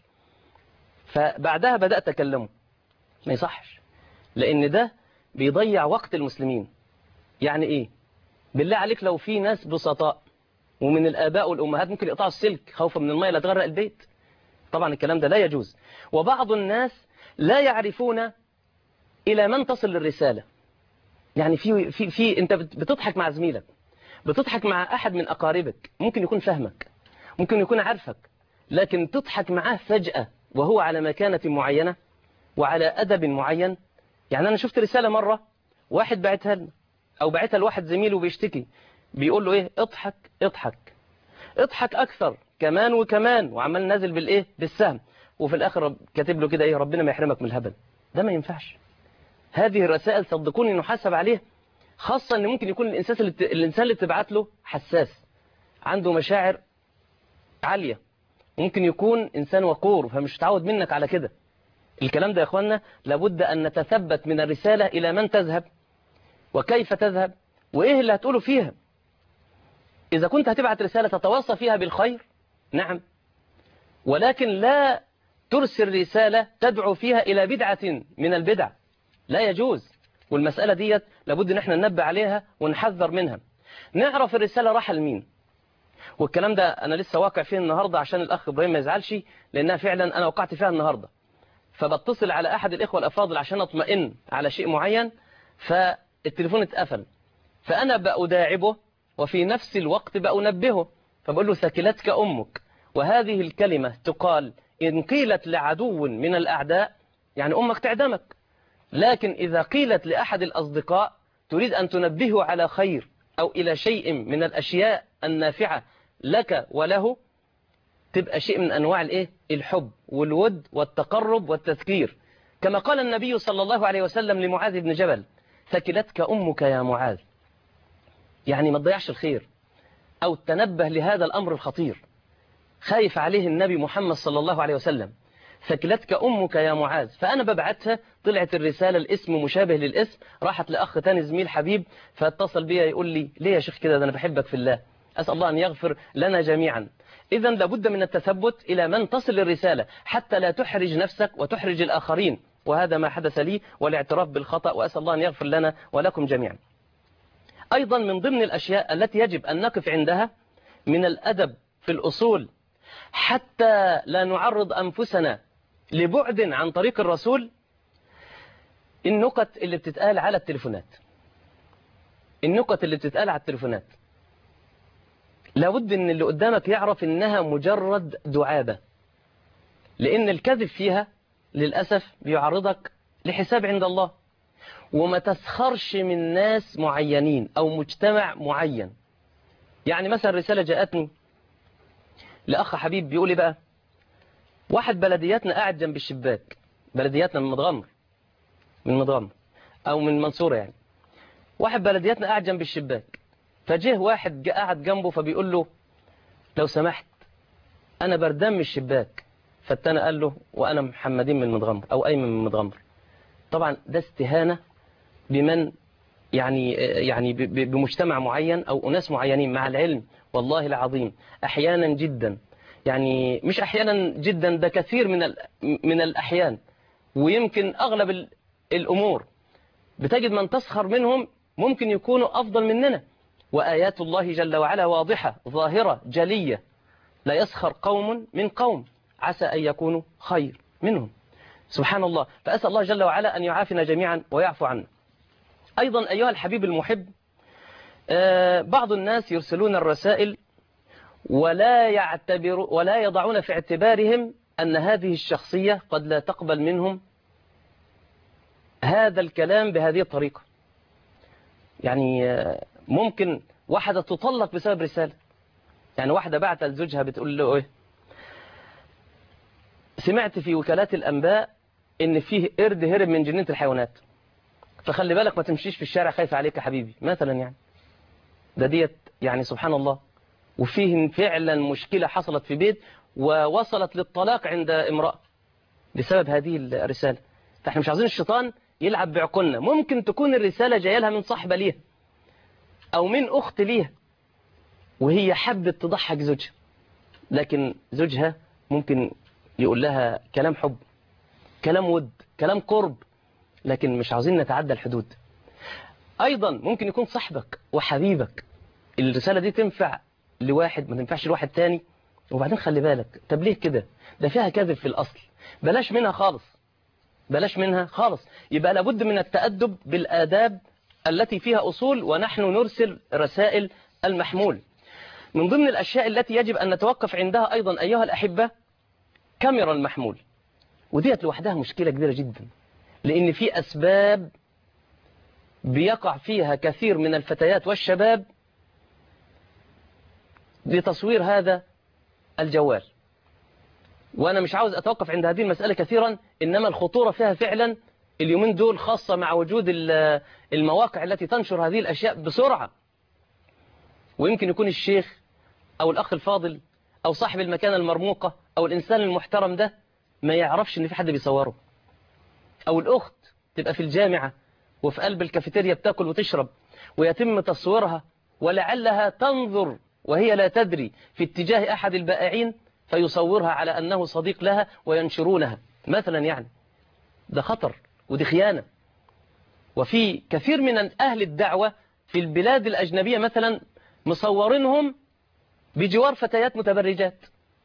فبعدها بدأت أكلمه، ما يصحش، لأن ده بيضيع وقت المسلمين. يعني إيه؟ بالله عليك، لو في ناس بسطاء ومن الآباء والأمهات ممكن يقطعوا السلك خوفا من الميه لا تغرق البيت، طبعا الكلام ده لا يجوز. وبعض الناس لا يعرفون إلى من تصل الرسالة. يعني في في في أنت بتضحك مع زميلك، بتضحك مع أحد من أقاربك، ممكن يكون فهمك، ممكن يكون عارفك، لكن تضحك معاه فجأة وهو على مكانة معينة وعلى أدب معين. يعني أنا شفت رسالة مرة واحد بعتها لنا أو بعتها لواحد زميله بيشتكي، بيقول له إيه، اضحك اضحك اضحك أكثر كمان وكمان، وعمال نازل بالإيه، بالسهم، وفي الآخر كاتب له كده إيه، ربنا ما يحرمك من الهبل. ده ما ينفعش. هذه الرسائل صدقوني نحاسب عليها، خاصة ان ممكن يكون الانسان اللي الانسان اللي بتبعت له حساس، عنده مشاعر عالية، ممكن يكون انسان وقور فمش متعود منك على كده. الكلام ده يا اخوانا لابد ان نتثبت من الرسالة الى من تذهب وكيف تذهب وايه اللي هتقوله فيها. اذا كنت هتبعت رسالة تتوصى فيها بالخير نعم، ولكن لا ترسل رسالة تدعو فيها الى بدعة من البدع، لا يجوز. والمسألة ديت لابد ان احنا ننبه عليها ونحذر منها. نعرف الرسالة راح لمين، والكلام ده انا لسه واقع فيه النهاردة عشان الاخ ابراهيم ما يزعلش، لانها فعلا انا وقعت فيها النهاردة. فبتصل على احد الاخوة الافاضل عشان اطمئن على شيء معين، فالتليفون اتقفل، فانا بأداعبه وفي نفس الوقت بأنبهه، فبقول له ثكلتك امك. وهذه الكلمة تقال ان قيلت لعدو من الاعداء يعني امك تعدمك، لكن إذا قيلت لأحد الأصدقاء تريد أن تنبهه على خير أو إلى شيء من الأشياء النافعة لك وله، تبقى شيء من أنواع الإيه؟ الحب والود والتقرب والتذكير. كما قال النبي صلى الله عليه وسلم لمعاذ بن جبل ثكلتك أمك يا معاذ، يعني ما تضيعش الخير أو تنبه لهذا الأمر الخطير. خايف عليه النبي محمد صلى الله عليه وسلم، ثكلتك أمك يا معاذ. فأنا ببعتها، طلعت الرسالة الاسم مشابه للاسم، راحت لأخ تاني زميل حبيب، فاتصل بيا يقول لي ليه يا شيخ كده، ده أنا بحبك في الله، أسأل الله أن يغفر لنا جميعا. إذا لابد من التثبت إلى من تصل الرسالة حتى لا تحرج نفسك وتحرج الآخرين، وهذا ما حدث لي، والاعتراف بالخطأ، وأسأل الله أن يغفر لنا ولكم جميعا. أيضا من ضمن الأشياء التي يجب أن نقف عندها من الأدب في الأصول حتى لا نعرض أنفسنا لبعد عن طريق الرسول، النكت اللي بتتقال على التليفونات. النكت اللي بتتقال على التليفونات لابد ان اللي قدامك يعرف انها مجرد دعابة، لان الكذب فيها للأسف بيعرضك لحساب عند الله. وما تسخرش من ناس معينين او مجتمع معين. يعني مثلا رسالة جاءتني لأخ حبيب بيقول لي بقى، واحد بلدياتنا قاعد جنب الشباك، بلدياتنا من متغمر من متغمر او من منصورة، يعني واحد بلدياتنا قاعد جنب الشباك، فجه واحد جاء قاعد جنبه فبيقول له لو سمحت انا بردان من الشباك، فالتاني قال له وانا محمدين من متغمر او ايمن من متغمر. طبعا ده استهانة بمن يعني يعني بمجتمع معين او اناس معينين، مع العلم والله العظيم احيانا جدا، يعني مش احيانا جدا، ده كثير من من الاحيان، ويمكن اغلب الامور بتجد من تسخر منهم ممكن يكونوا افضل مننا. وايات الله جل وعلا واضحة ظاهرة جلية، لا يسخر قوم من قوم عسى ان يكونوا خير منهم. سبحان الله. فاسال الله جل وعلا ان يعافنا جميعا ويعفو عنا. ايضا ايها الحبيب المحب، بعض الناس يرسلون الرسائل ولا يعتبر ولا يضعون في اعتبارهم أن هذه الشخصية قد لا تقبل منهم هذا الكلام بهذه الطريقة. يعني ممكن واحدة تطلق بسبب رسالة، يعني واحدة بعت لزوجها بتقول له ايه، سمعت في وكالات الأنباء إن فيه قرد هرب من جنينة الحيوانات، فخلي بالك ما تمشيش في الشارع خايف عليك يا حبيبي مثلا. يعني ده ديت يعني سبحان الله. وفيه فعلا مشكلة حصلت في بيت ووصلت للطلاق عند امرأة بسبب هذه الرسالة. فاحنا مش عايزين الشيطان يلعب بعقولنا. ممكن تكون الرسالة جايه لها من صاحبة ليها أو من أخت ليها، وهي حبت تضحك زوجها، لكن زوجها ممكن يقول لها كلام حب، كلام ود، كلام قرب، لكن مش عايزين نتعدى الحدود. أيضا ممكن يكون صاحبك وحبيبك، الرسالة دي تنفع لواحد ما تنفعش لواحد تاني، وبعدين خلي بالك، طب ليه كده؟ ده فيها كذب في الأصل، بلاش منها خالص، بلاش منها خالص. يبقى لابد من التأدب بالآداب التي فيها أصول، ونحن نرسل رسائل المحمول. من ضمن الأشياء التي يجب أن نتوقف عندها أيضا أيها الأحبة كاميرا المحمول، وديت لوحدها مشكلة كبيرة جدا، لأن في أسباب بيقع فيها كثير من الفتيات والشباب لتصوير هذا الجوال. وأنا مش عاوز أتوقف عند هذه المسألة كثيرا، إنما الخطورة فيها فعلا اليومين دول، خاصة مع وجود المواقع التي تنشر هذه الأشياء بسرعة. ويمكن يكون الشيخ أو الأخ الفاضل أو صاحب المكانة المرموقة أو الإنسان المحترم ده ما يعرفش إن في حد بيصوره، أو الأخت تبقى في الجامعة وفي قلب الكافيتيريا بتاكل وتشرب ويتم تصويرها، ولعلها تنظر وهي لا تدري في اتجاه أحد البائعين فيصورها على أنه صديق لها وينشرونها مثلا. يعني ده خطر ودي خيانة. وفي كثير من أهل الدعوة في البلاد الأجنبية مثلا مصورينهم بجوار فتيات متبرجات،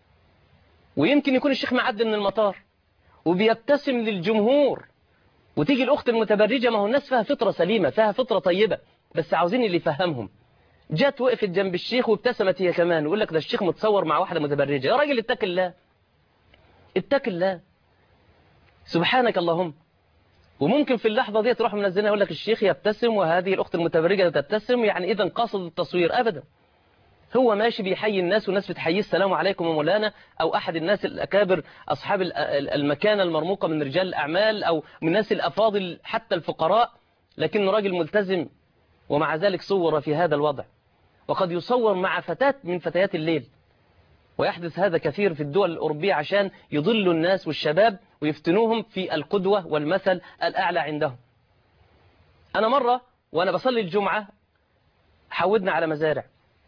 ويمكن يكون الشيخ معدي من المطار وبيبتسم للجمهور، وتيجي الأخت المتبرجة، ما هو الناس فيها فطرة سليمة، فيها فطرة طيبة، بس عاوزين اللي يفهمهم. جات وقفت جنب الشيخ وابتسمت هي كمان، ويقول لك ده الشيخ متصور مع واحدة متبرجة. يا راجل اتق الله، اتق الله، سبحانك اللهم. وممكن في اللحظة دي تروح منزلها يقول لك الشيخ يبتسم وهذه الأخت المتبرجة تبتسم، يعني إذا قاصد التصوير. أبدا، هو ماشي بيحيي الناس والناس بتحييه السلام عليكم يا مولانا، أو أحد الناس الأكابر أصحاب المكانة المرموقة من رجال الأعمال أو من الناس الأفاضل حتى الفقراء، لكنه راجل ملتزم ومع ذلك صور في هذا الوضع. وقد يصور مع فتاة من فتيات الليل، ويحدث هذا كثير في الدول الأوروبية عشان يضلوا الناس والشباب ويفتنوهم في القدوة والمثل الأعلى عندهم. أنا مرة وأنا بصلي الجمعة حودنا على مزارع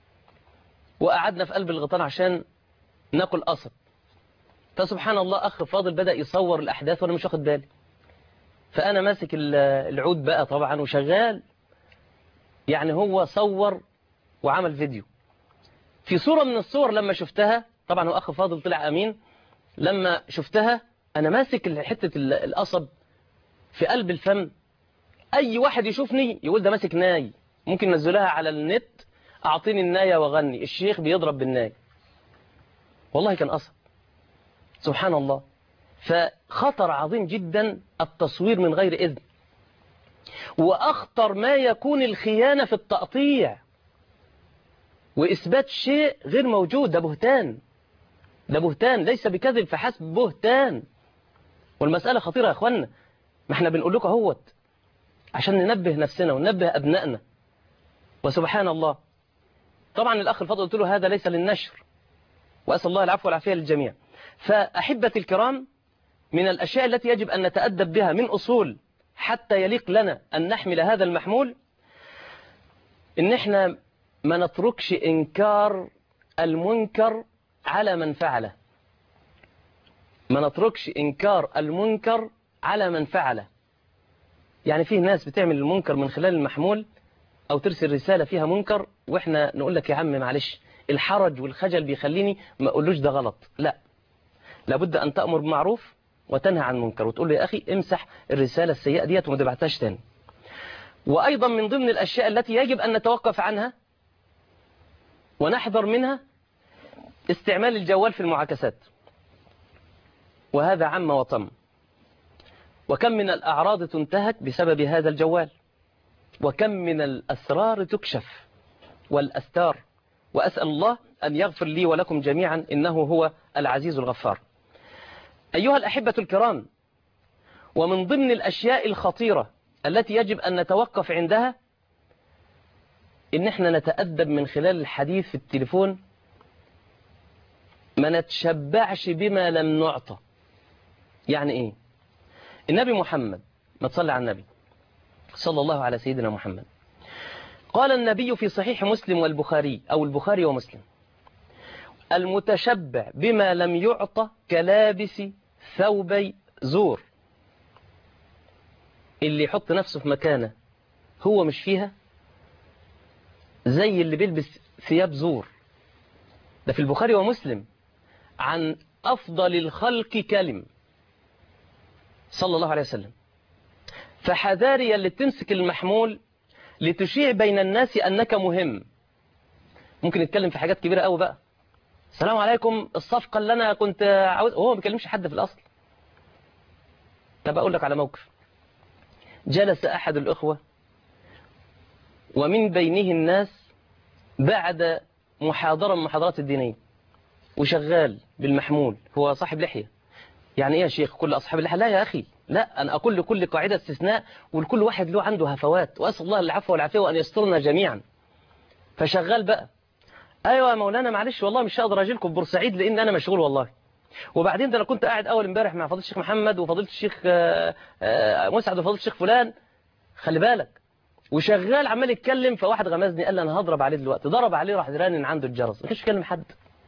وقعدنا في قلب الغيطان عشان ناكل قصب، فسبحان الله أخ فاضل بدأ يصور الأحداث وأنا مش واخد بالي، فأنا ماسك العود بقى طبعا وشغال. يعني هو صور وعمل فيديو. في صورة من الصور لما شفتها، طبعا هو أخ فاضل طلع أمين، لما شفتها أنا ماسك حتة القصب في قلب الفم، أي واحد يشوفني يقول ده ماسك ناي، ممكن نزلها على النت، أعطيني الناية وغني، الشيخ بيضرب بالناي. والله كان قصب، سبحان الله. فخطر عظيم جدا التصوير من غير إذن، وأخطر ما يكون الخيانة في التقطيع وإثبات شيء غير موجود. ده بهتان، ده بهتان، ليس بكذب فحسب، بهتان. والمسألة خطيرة يا أخوانا، ما احنا بنقول لكم اهوت عشان ننبه نفسنا وننبه أبنائنا. وسبحان الله، طبعا الأخ الفاضل قلت له هذا ليس للنشر، وأسأل الله العفو والعافية للجميع. فأحبتي الكرام، من الأشياء التي يجب أن نتأدب بها من أصول حتى يليق لنا أن نحمل هذا المحمول، إن احنا ما نتركش إنكار المنكر على من فعله، ما نتركش إنكار المنكر على من فعله. يعني فيه ناس بتعمل المنكر من خلال المحمول أو ترسل رسالة فيها منكر، وإحنا نقول لك يا عم معلش، الحرج والخجل بيخليني ما أقولوش ده غلط. لا، لابد أن تأمر بمعروف وتنهى عن منكر، وتقول له يا أخي امسح الرسالة السيئة ديت وما تبعتهاش تاني. وأيضا من ضمن الأشياء التي يجب أن نتوقف عنها ونحذر منها استعمال الجوال في المعاكسات، وهذا عم وطم. وكم من الأعراض تنتهك بسبب هذا الجوال، وكم من الأسرار تكشف والأستار. وأسأل الله أن يغفر لي ولكم جميعا، إنه هو العزيز الغفار. أيها الأحبة الكرام، ومن ضمن الأشياء الخطيرة التي يجب أن نتوقف عندها إن احنا نتأدب من خلال الحديث في التليفون، ما نتشبعش بما لم نعطى. يعني إيه؟ النبي محمد، ما تصلي على النبي صلى الله على سيدنا محمد، قال النبي في صحيح مسلم والبخاري أو البخاري ومسلم: المتشبع بما لم يعطى كلابس ثوبي زور. اللي يحط نفسه في مكانه هو مش فيها زي اللي بيلبس ثياب زور. ده في البخاري ومسلم، عن أفضل الخلق كلم صلى الله عليه وسلم. فحذاري اللي تمسك المحمول لتشيع بين الناس أنك مهم. ممكن يتكلم في حاجات كبيرة قوي بقى، السلام عليكم الصفقة اللي أنا كنت عاوز، وهو ما بيكلمش حد في الأصل. طب أقول لك على موقف. جلس أحد الأخوة ومن بينه الناس بعد محاضرة من محاضرات الدينية وشغال بالمحمول، هو صاحب لحية. يعني إيه يا شيخ كل أصحاب اللحية؟ لا يا أخي، لا، أنا أقول لكل قاعدة استثناء، ولكل واحد له عنده هفوات، وأسأل الله العفو والعافية وأن يسترنا جميعا. فشغال بقى، أيوة يا مولانا معلش والله مش هقدر أجيلكم في بورسعيد لأن أنا مشغول والله. وبعدين ده أنا كنت قاعد أول امبارح مع فضيلة الشيخ محمد وفضيلة الشيخ مسعد وفضيلة الشيخ فلان، خلي بالك. وشغال عمال يتكلم، فواحد غمزني قال لي أنا هضرب عليه دلوقتي، ضرب عليه راح رانن عنده الجرس، ما كانش يكلم حد.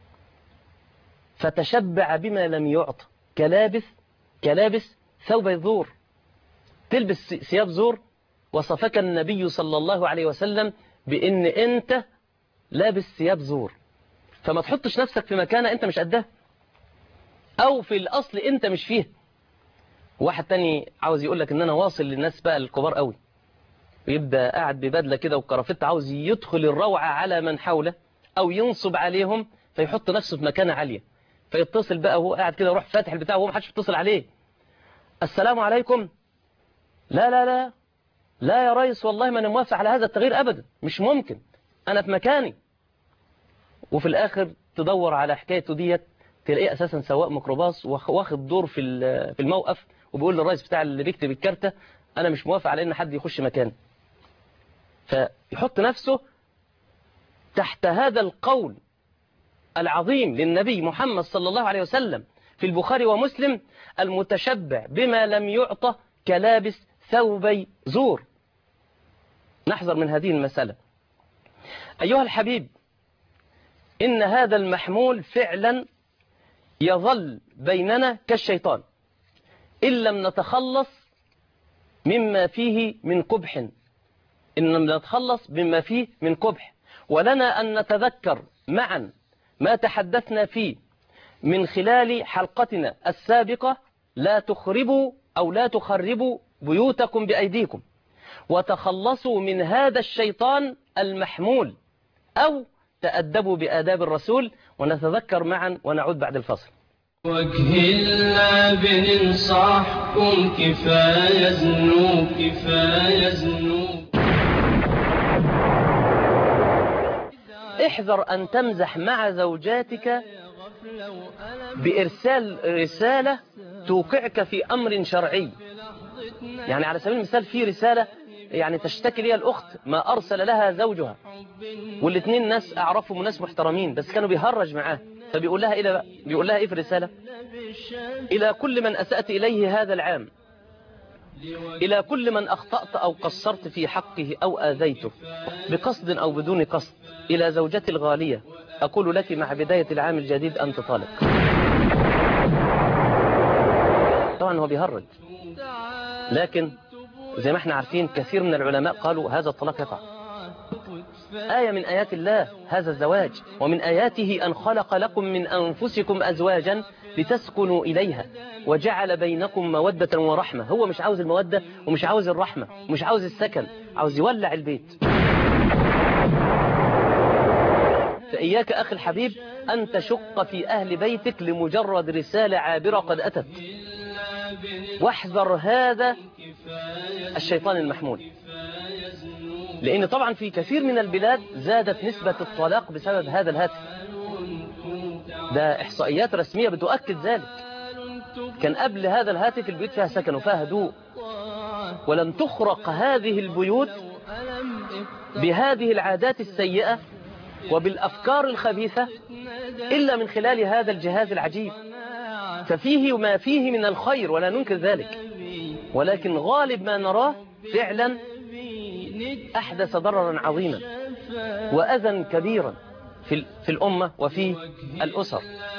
فتشبع بما لم يعطى كلابس كلابس ثوب الزور. تلبس ثياب زور، وصفك النبي صلى الله عليه وسلم بأن أنت لابس ثياب زور. فما تحطش نفسك في مكانة أنت مش قدها، أو في الأصل أنت مش فيه. واحد تاني عاوز يقول لك أن أنا واصل للناس بقى الكبار قوي، ويبدأ قاعد ببدلة كده وكرافته، عاوز يدخل الروعة على من حوله أو ينصب عليهم، فيحط نفسه في مكانة عالية، فيتصل بقى وهو قاعد كده يروح فاتح البتاع وهو محدش يتصل عليه، السلام عليكم. لا لا لا لا يا ريس والله ما انا موافق على هذا التغيير أبدا، مش ممكن، أنا في مكاني. وفي الآخر تدور على حكايته ديت تلاقيه أساسا سواق ميكروباص واخد دور في في الموقف، وبيقول للرئيس بتاع اللي بيكتب الكارتة أنا مش موافق على إن حد يخش مكاني. فيحط نفسه تحت هذا القول العظيم للنبي محمد صلى الله عليه وسلم في البخاري ومسلم: المتشبع بما لم يعطى كلابس ثوبي زور. نحذر من هذه المسألة. أيها الحبيب، إن هذا المحمول فعلا يظل بيننا كالشيطان إن لم نتخلص مما فيه من قبح، إن لم نتخلص مما فيه من قبح. ولنا أن نتذكر معا ما تحدثنا فيه من خلال حلقتنا السابقة: لا تخربوا أو لا تخربوا بيوتكم بأيديكم، وتخلصوا من هذا الشيطان المحمول، أو تأدبوا بآداب الرسول. ونتذكر معا ونعود بعد الفصل. وجه الله بننصحكم كفاية ذنوب كفاية ذنوب. احذر أن تمزح مع زوجاتك بإرسال رسالة توقعك في أمر شرعي. يعني على سبيل المثال في رسالة يعني تشتكي لي الأخت ما أرسل لها زوجها، والاثنين ناس أعرفهم وناس محترمين، بس كانوا بيهرج معاه، فبيقول لها إيه بقى؟ بيقول لها إيه في الرسالة؟ إلى كل من أسأت إليه هذا العام، إلى كل من أخطأت أو قصرت في حقه أو آذيته بقصد أو بدون قصد، إلى زوجتي الغالية أقول لك مع بداية العام الجديد أنت طالق. طبعا هو بيهرج، لكن زي ما احنا عارفين كثير من العلماء قالوا هذا الطلاق يقع. آية من آيات الله هذا الزواج، ومن آياته أن خلق لكم من أنفسكم أزواجا لتسكنوا إليها وجعل بينكم مودة ورحمة. هو مش عاوز المودة ومش عاوز الرحمة ومش عاوز السكن، عاوز يولع البيت. فإياك أخي الحبيب أن تشق في أهل بيتك لمجرد رسالة عابرة قد أتت، واحذر هذا الشيطان المحمول. لأن طبعا في كثير من البلاد زادت نسبة الطلاق بسبب هذا الهاتف. ده إحصائيات رسمية بتؤكد ذلك. كان قبل هذا الهاتف البيوت فيها سكن وفيها هدوء، ولم تخرق هذه البيوت بهذه العادات السيئة وبالأفكار الخبيثة إلا من خلال هذا الجهاز العجيب. ففيه ما فيه من الخير ولا ننكر ذلك، ولكن غالب ما نراه فعلا أحدث ضررا عظيما وأذى كبيرا في في الأمة وفي الأسر.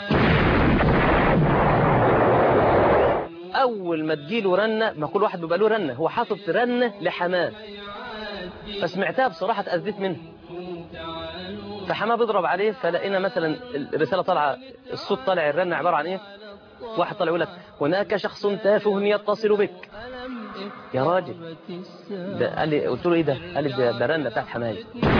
أول ما تجيله رنة، ما كل واحد بيبقى له رنة، هو حاطط رنة لحماه، فسمعتها بصراحة تأذيت منه. فحماه بيضرب عليه، فلقينا مثلا الرسالة طالعة، الصوت طالع، الرنة عبارة عن ايه؟ واحد طالع يقول لك هناك شخص تافه يتصل بك. يا راجل ده قال لي، قلت له ايه ده؟ قال لي ده, ده رنة بتاعت حماية.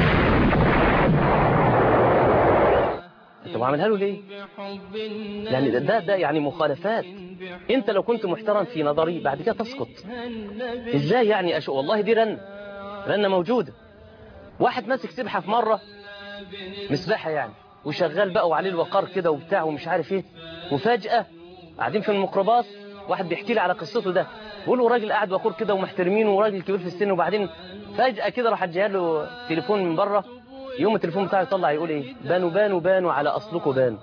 طب عاملها له ليه؟ يعني ده, ده ده يعني مخالفات. انت لو كنت محترم في نظري بعد كده تسقط. ازاي يعني أشو؟ والله دي رنة، رنة موجودة. واحد ماسك سبحة في مرة، مسبحة يعني، وشغال بقى وعليه الوقار كده وبتاع ومش عارف ايه، وفجأة قاعدين في الميكروباص، واحد بيحكي لي على قصته ده، بيقول له راجل قاعد وقور كده ومحترمينه وراجل كبير في السن، وبعدين فجأة كده راح جاي له تليفون من بره، يوم التليفون بتاعه يطلع يقول ايه؟ بانوا بانوا بانوا على اصلكم بانوا.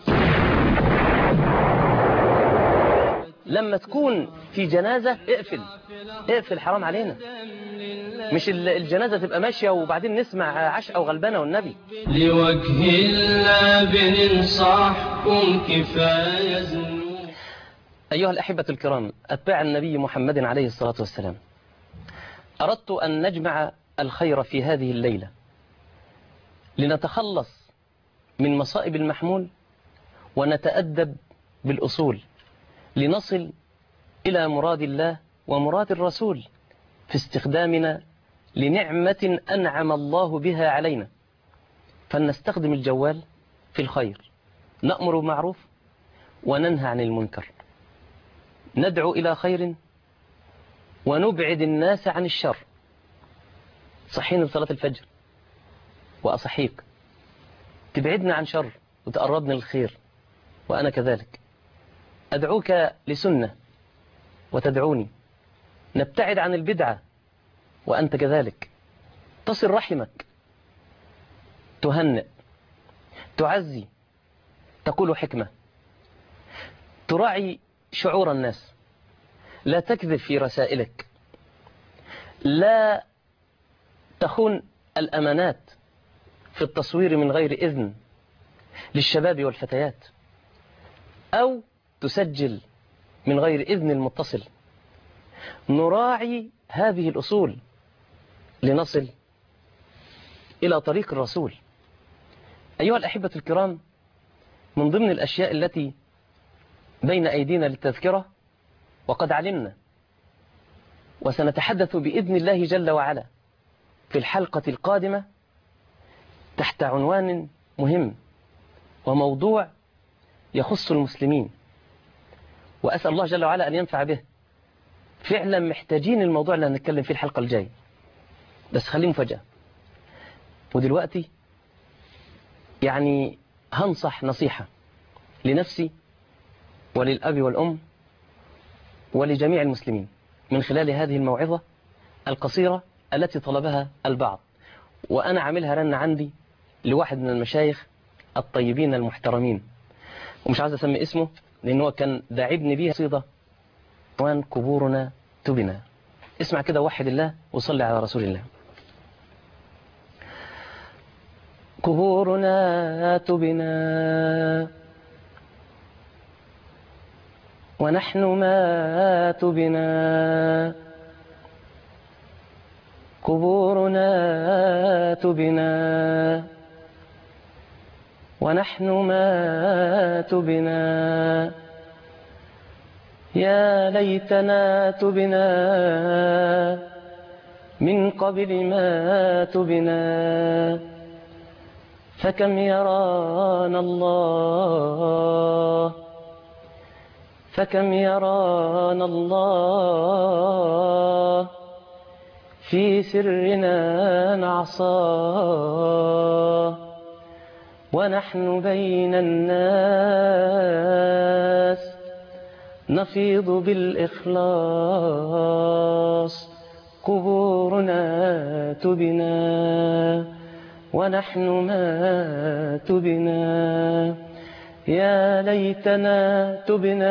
لما تكون في جنازة اقفل اقفل، حرام علينا. مش الجنازة تبقى ماشية وبعدين نسمع عشقة وغلبانة والنبي. لوجه الله بننصحكم كفاية ذنوب. أيها الأحبة الكرام، أتباع النبي محمد عليه الصلاة والسلام، أردت أن نجمع الخير في هذه الليلة لنتخلص من مصائب المحمول ونتأدب بالأصول، لنصل إلى مراد الله ومراد الرسول في استخدامنا لنعمة أنعم الله بها علينا. فلنستخدم الجوال في الخير، نأمر بالمعروف وننهى عن المنكر، ندعو إلى خير ونبعد الناس عن الشر. صحينا لصلاة الفجر وأصحيك، تبعدنا عن شر وتقربنا للخير، وأنا كذلك أدعوك لسنة وتدعوني، نبتعد عن البدعة وأنت كذلك، تصل رحمك، تهنئ، تعزي، تقول حكمة، تراعي شعور الناس، لا تكذب في رسائلك، لا تخون الأمانات في التصوير من غير إذن للشباب والفتيات، أو تسجل من غير إذن المتصل. نراعي هذه الأصول لنصل إلى طريق الرسول. أيها الأحبة الكرام، من ضمن الأشياء التي بين أيدينا للتذكرة، وقد علمنا وسنتحدث بإذن الله جل وعلا في الحلقة القادمة تحت عنوان مهم وموضوع يخص المسلمين، وأسأل الله جل وعلا أن ينفع به. فعلا محتاجين الموضوع اللي هنتكلم فيه الحلقة الجاية، بس خليه مفاجأة. ودلوقتي يعني هنصح نصيحة لنفسي وللأب والأم ولجميع المسلمين من خلال هذه الموعظة القصيرة التي طلبها البعض، وأنا عاملها رن عندي لواحد من المشايخ الطيبين المحترمين، ومش عايز أسمي اسمه لأنه كان داعبني بيها قصيدة عنوان قبورنا تبنا. اسمع كده، وحد الله وصلي على رسول الله. قبورنا تبنا ونحن ما تبنا، قبورنا تبنا ونحن ما تبنا، يا ليتنا تبنا من قبل ما تبنا، فكم يرانا الله فكم يرانا الله في سرنا نعصاه، ونحن بين الناس نفيض بالإخلاص، قبورنا تبنا ونحن ما تبنا، يا ليتنا تبنا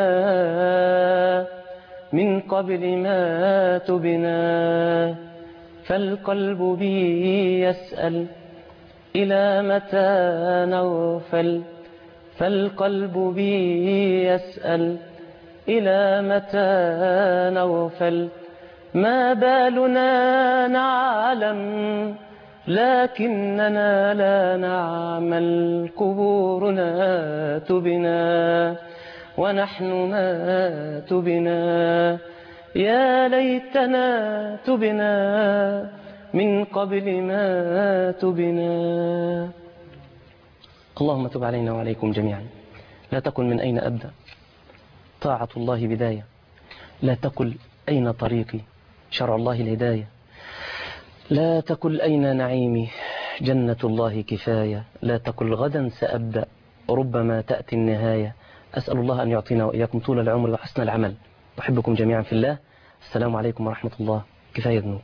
من قبل ما تبنا، فالقلب بي يسأل إلى متى نغفل، فالقلب بي يسأل إلى متى نغفل، ما بالنا نعلم لكننا لا نعمل قبورنا تبنا ونحن مات بنا يا ليتنا تبنا من قبل ما تبنا. اللهم تب علينا وعليكم جميعا. لا تقل من أين أبدأ، طاعة الله بداية. لا تقل أين طريقي، شرع الله الهداية. لا تقل أين نعيمي، جنة الله كفاية. لا تقل غدا سأبدأ، ربما تأتي النهاية. أسأل الله أن يعطينا وإياكم طول العمر وحسن العمل. أحبكم جميعا في الله. السلام عليكم ورحمة الله. كفاية ذنوب.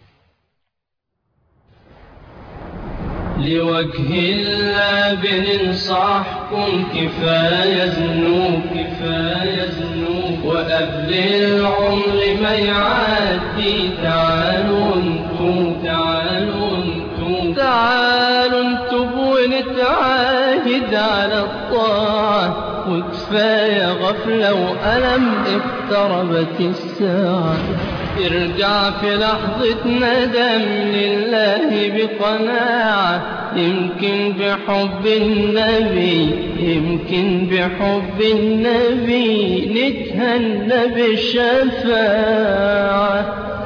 لوجه الله بننصحكم كفاية ذنوب كفاية ذنوب وقبل العمر ما يعدي تعالوا انتم تعالوا انتم تعالوا انتم ونتعاهد على الطاعة وكفاية غفلة وألم اقتربت الساعة. ارجع في لحظة ندم لله بقناعة يمكن بحب النبي يمكن بحب النبي نتهنى بالشفاعة.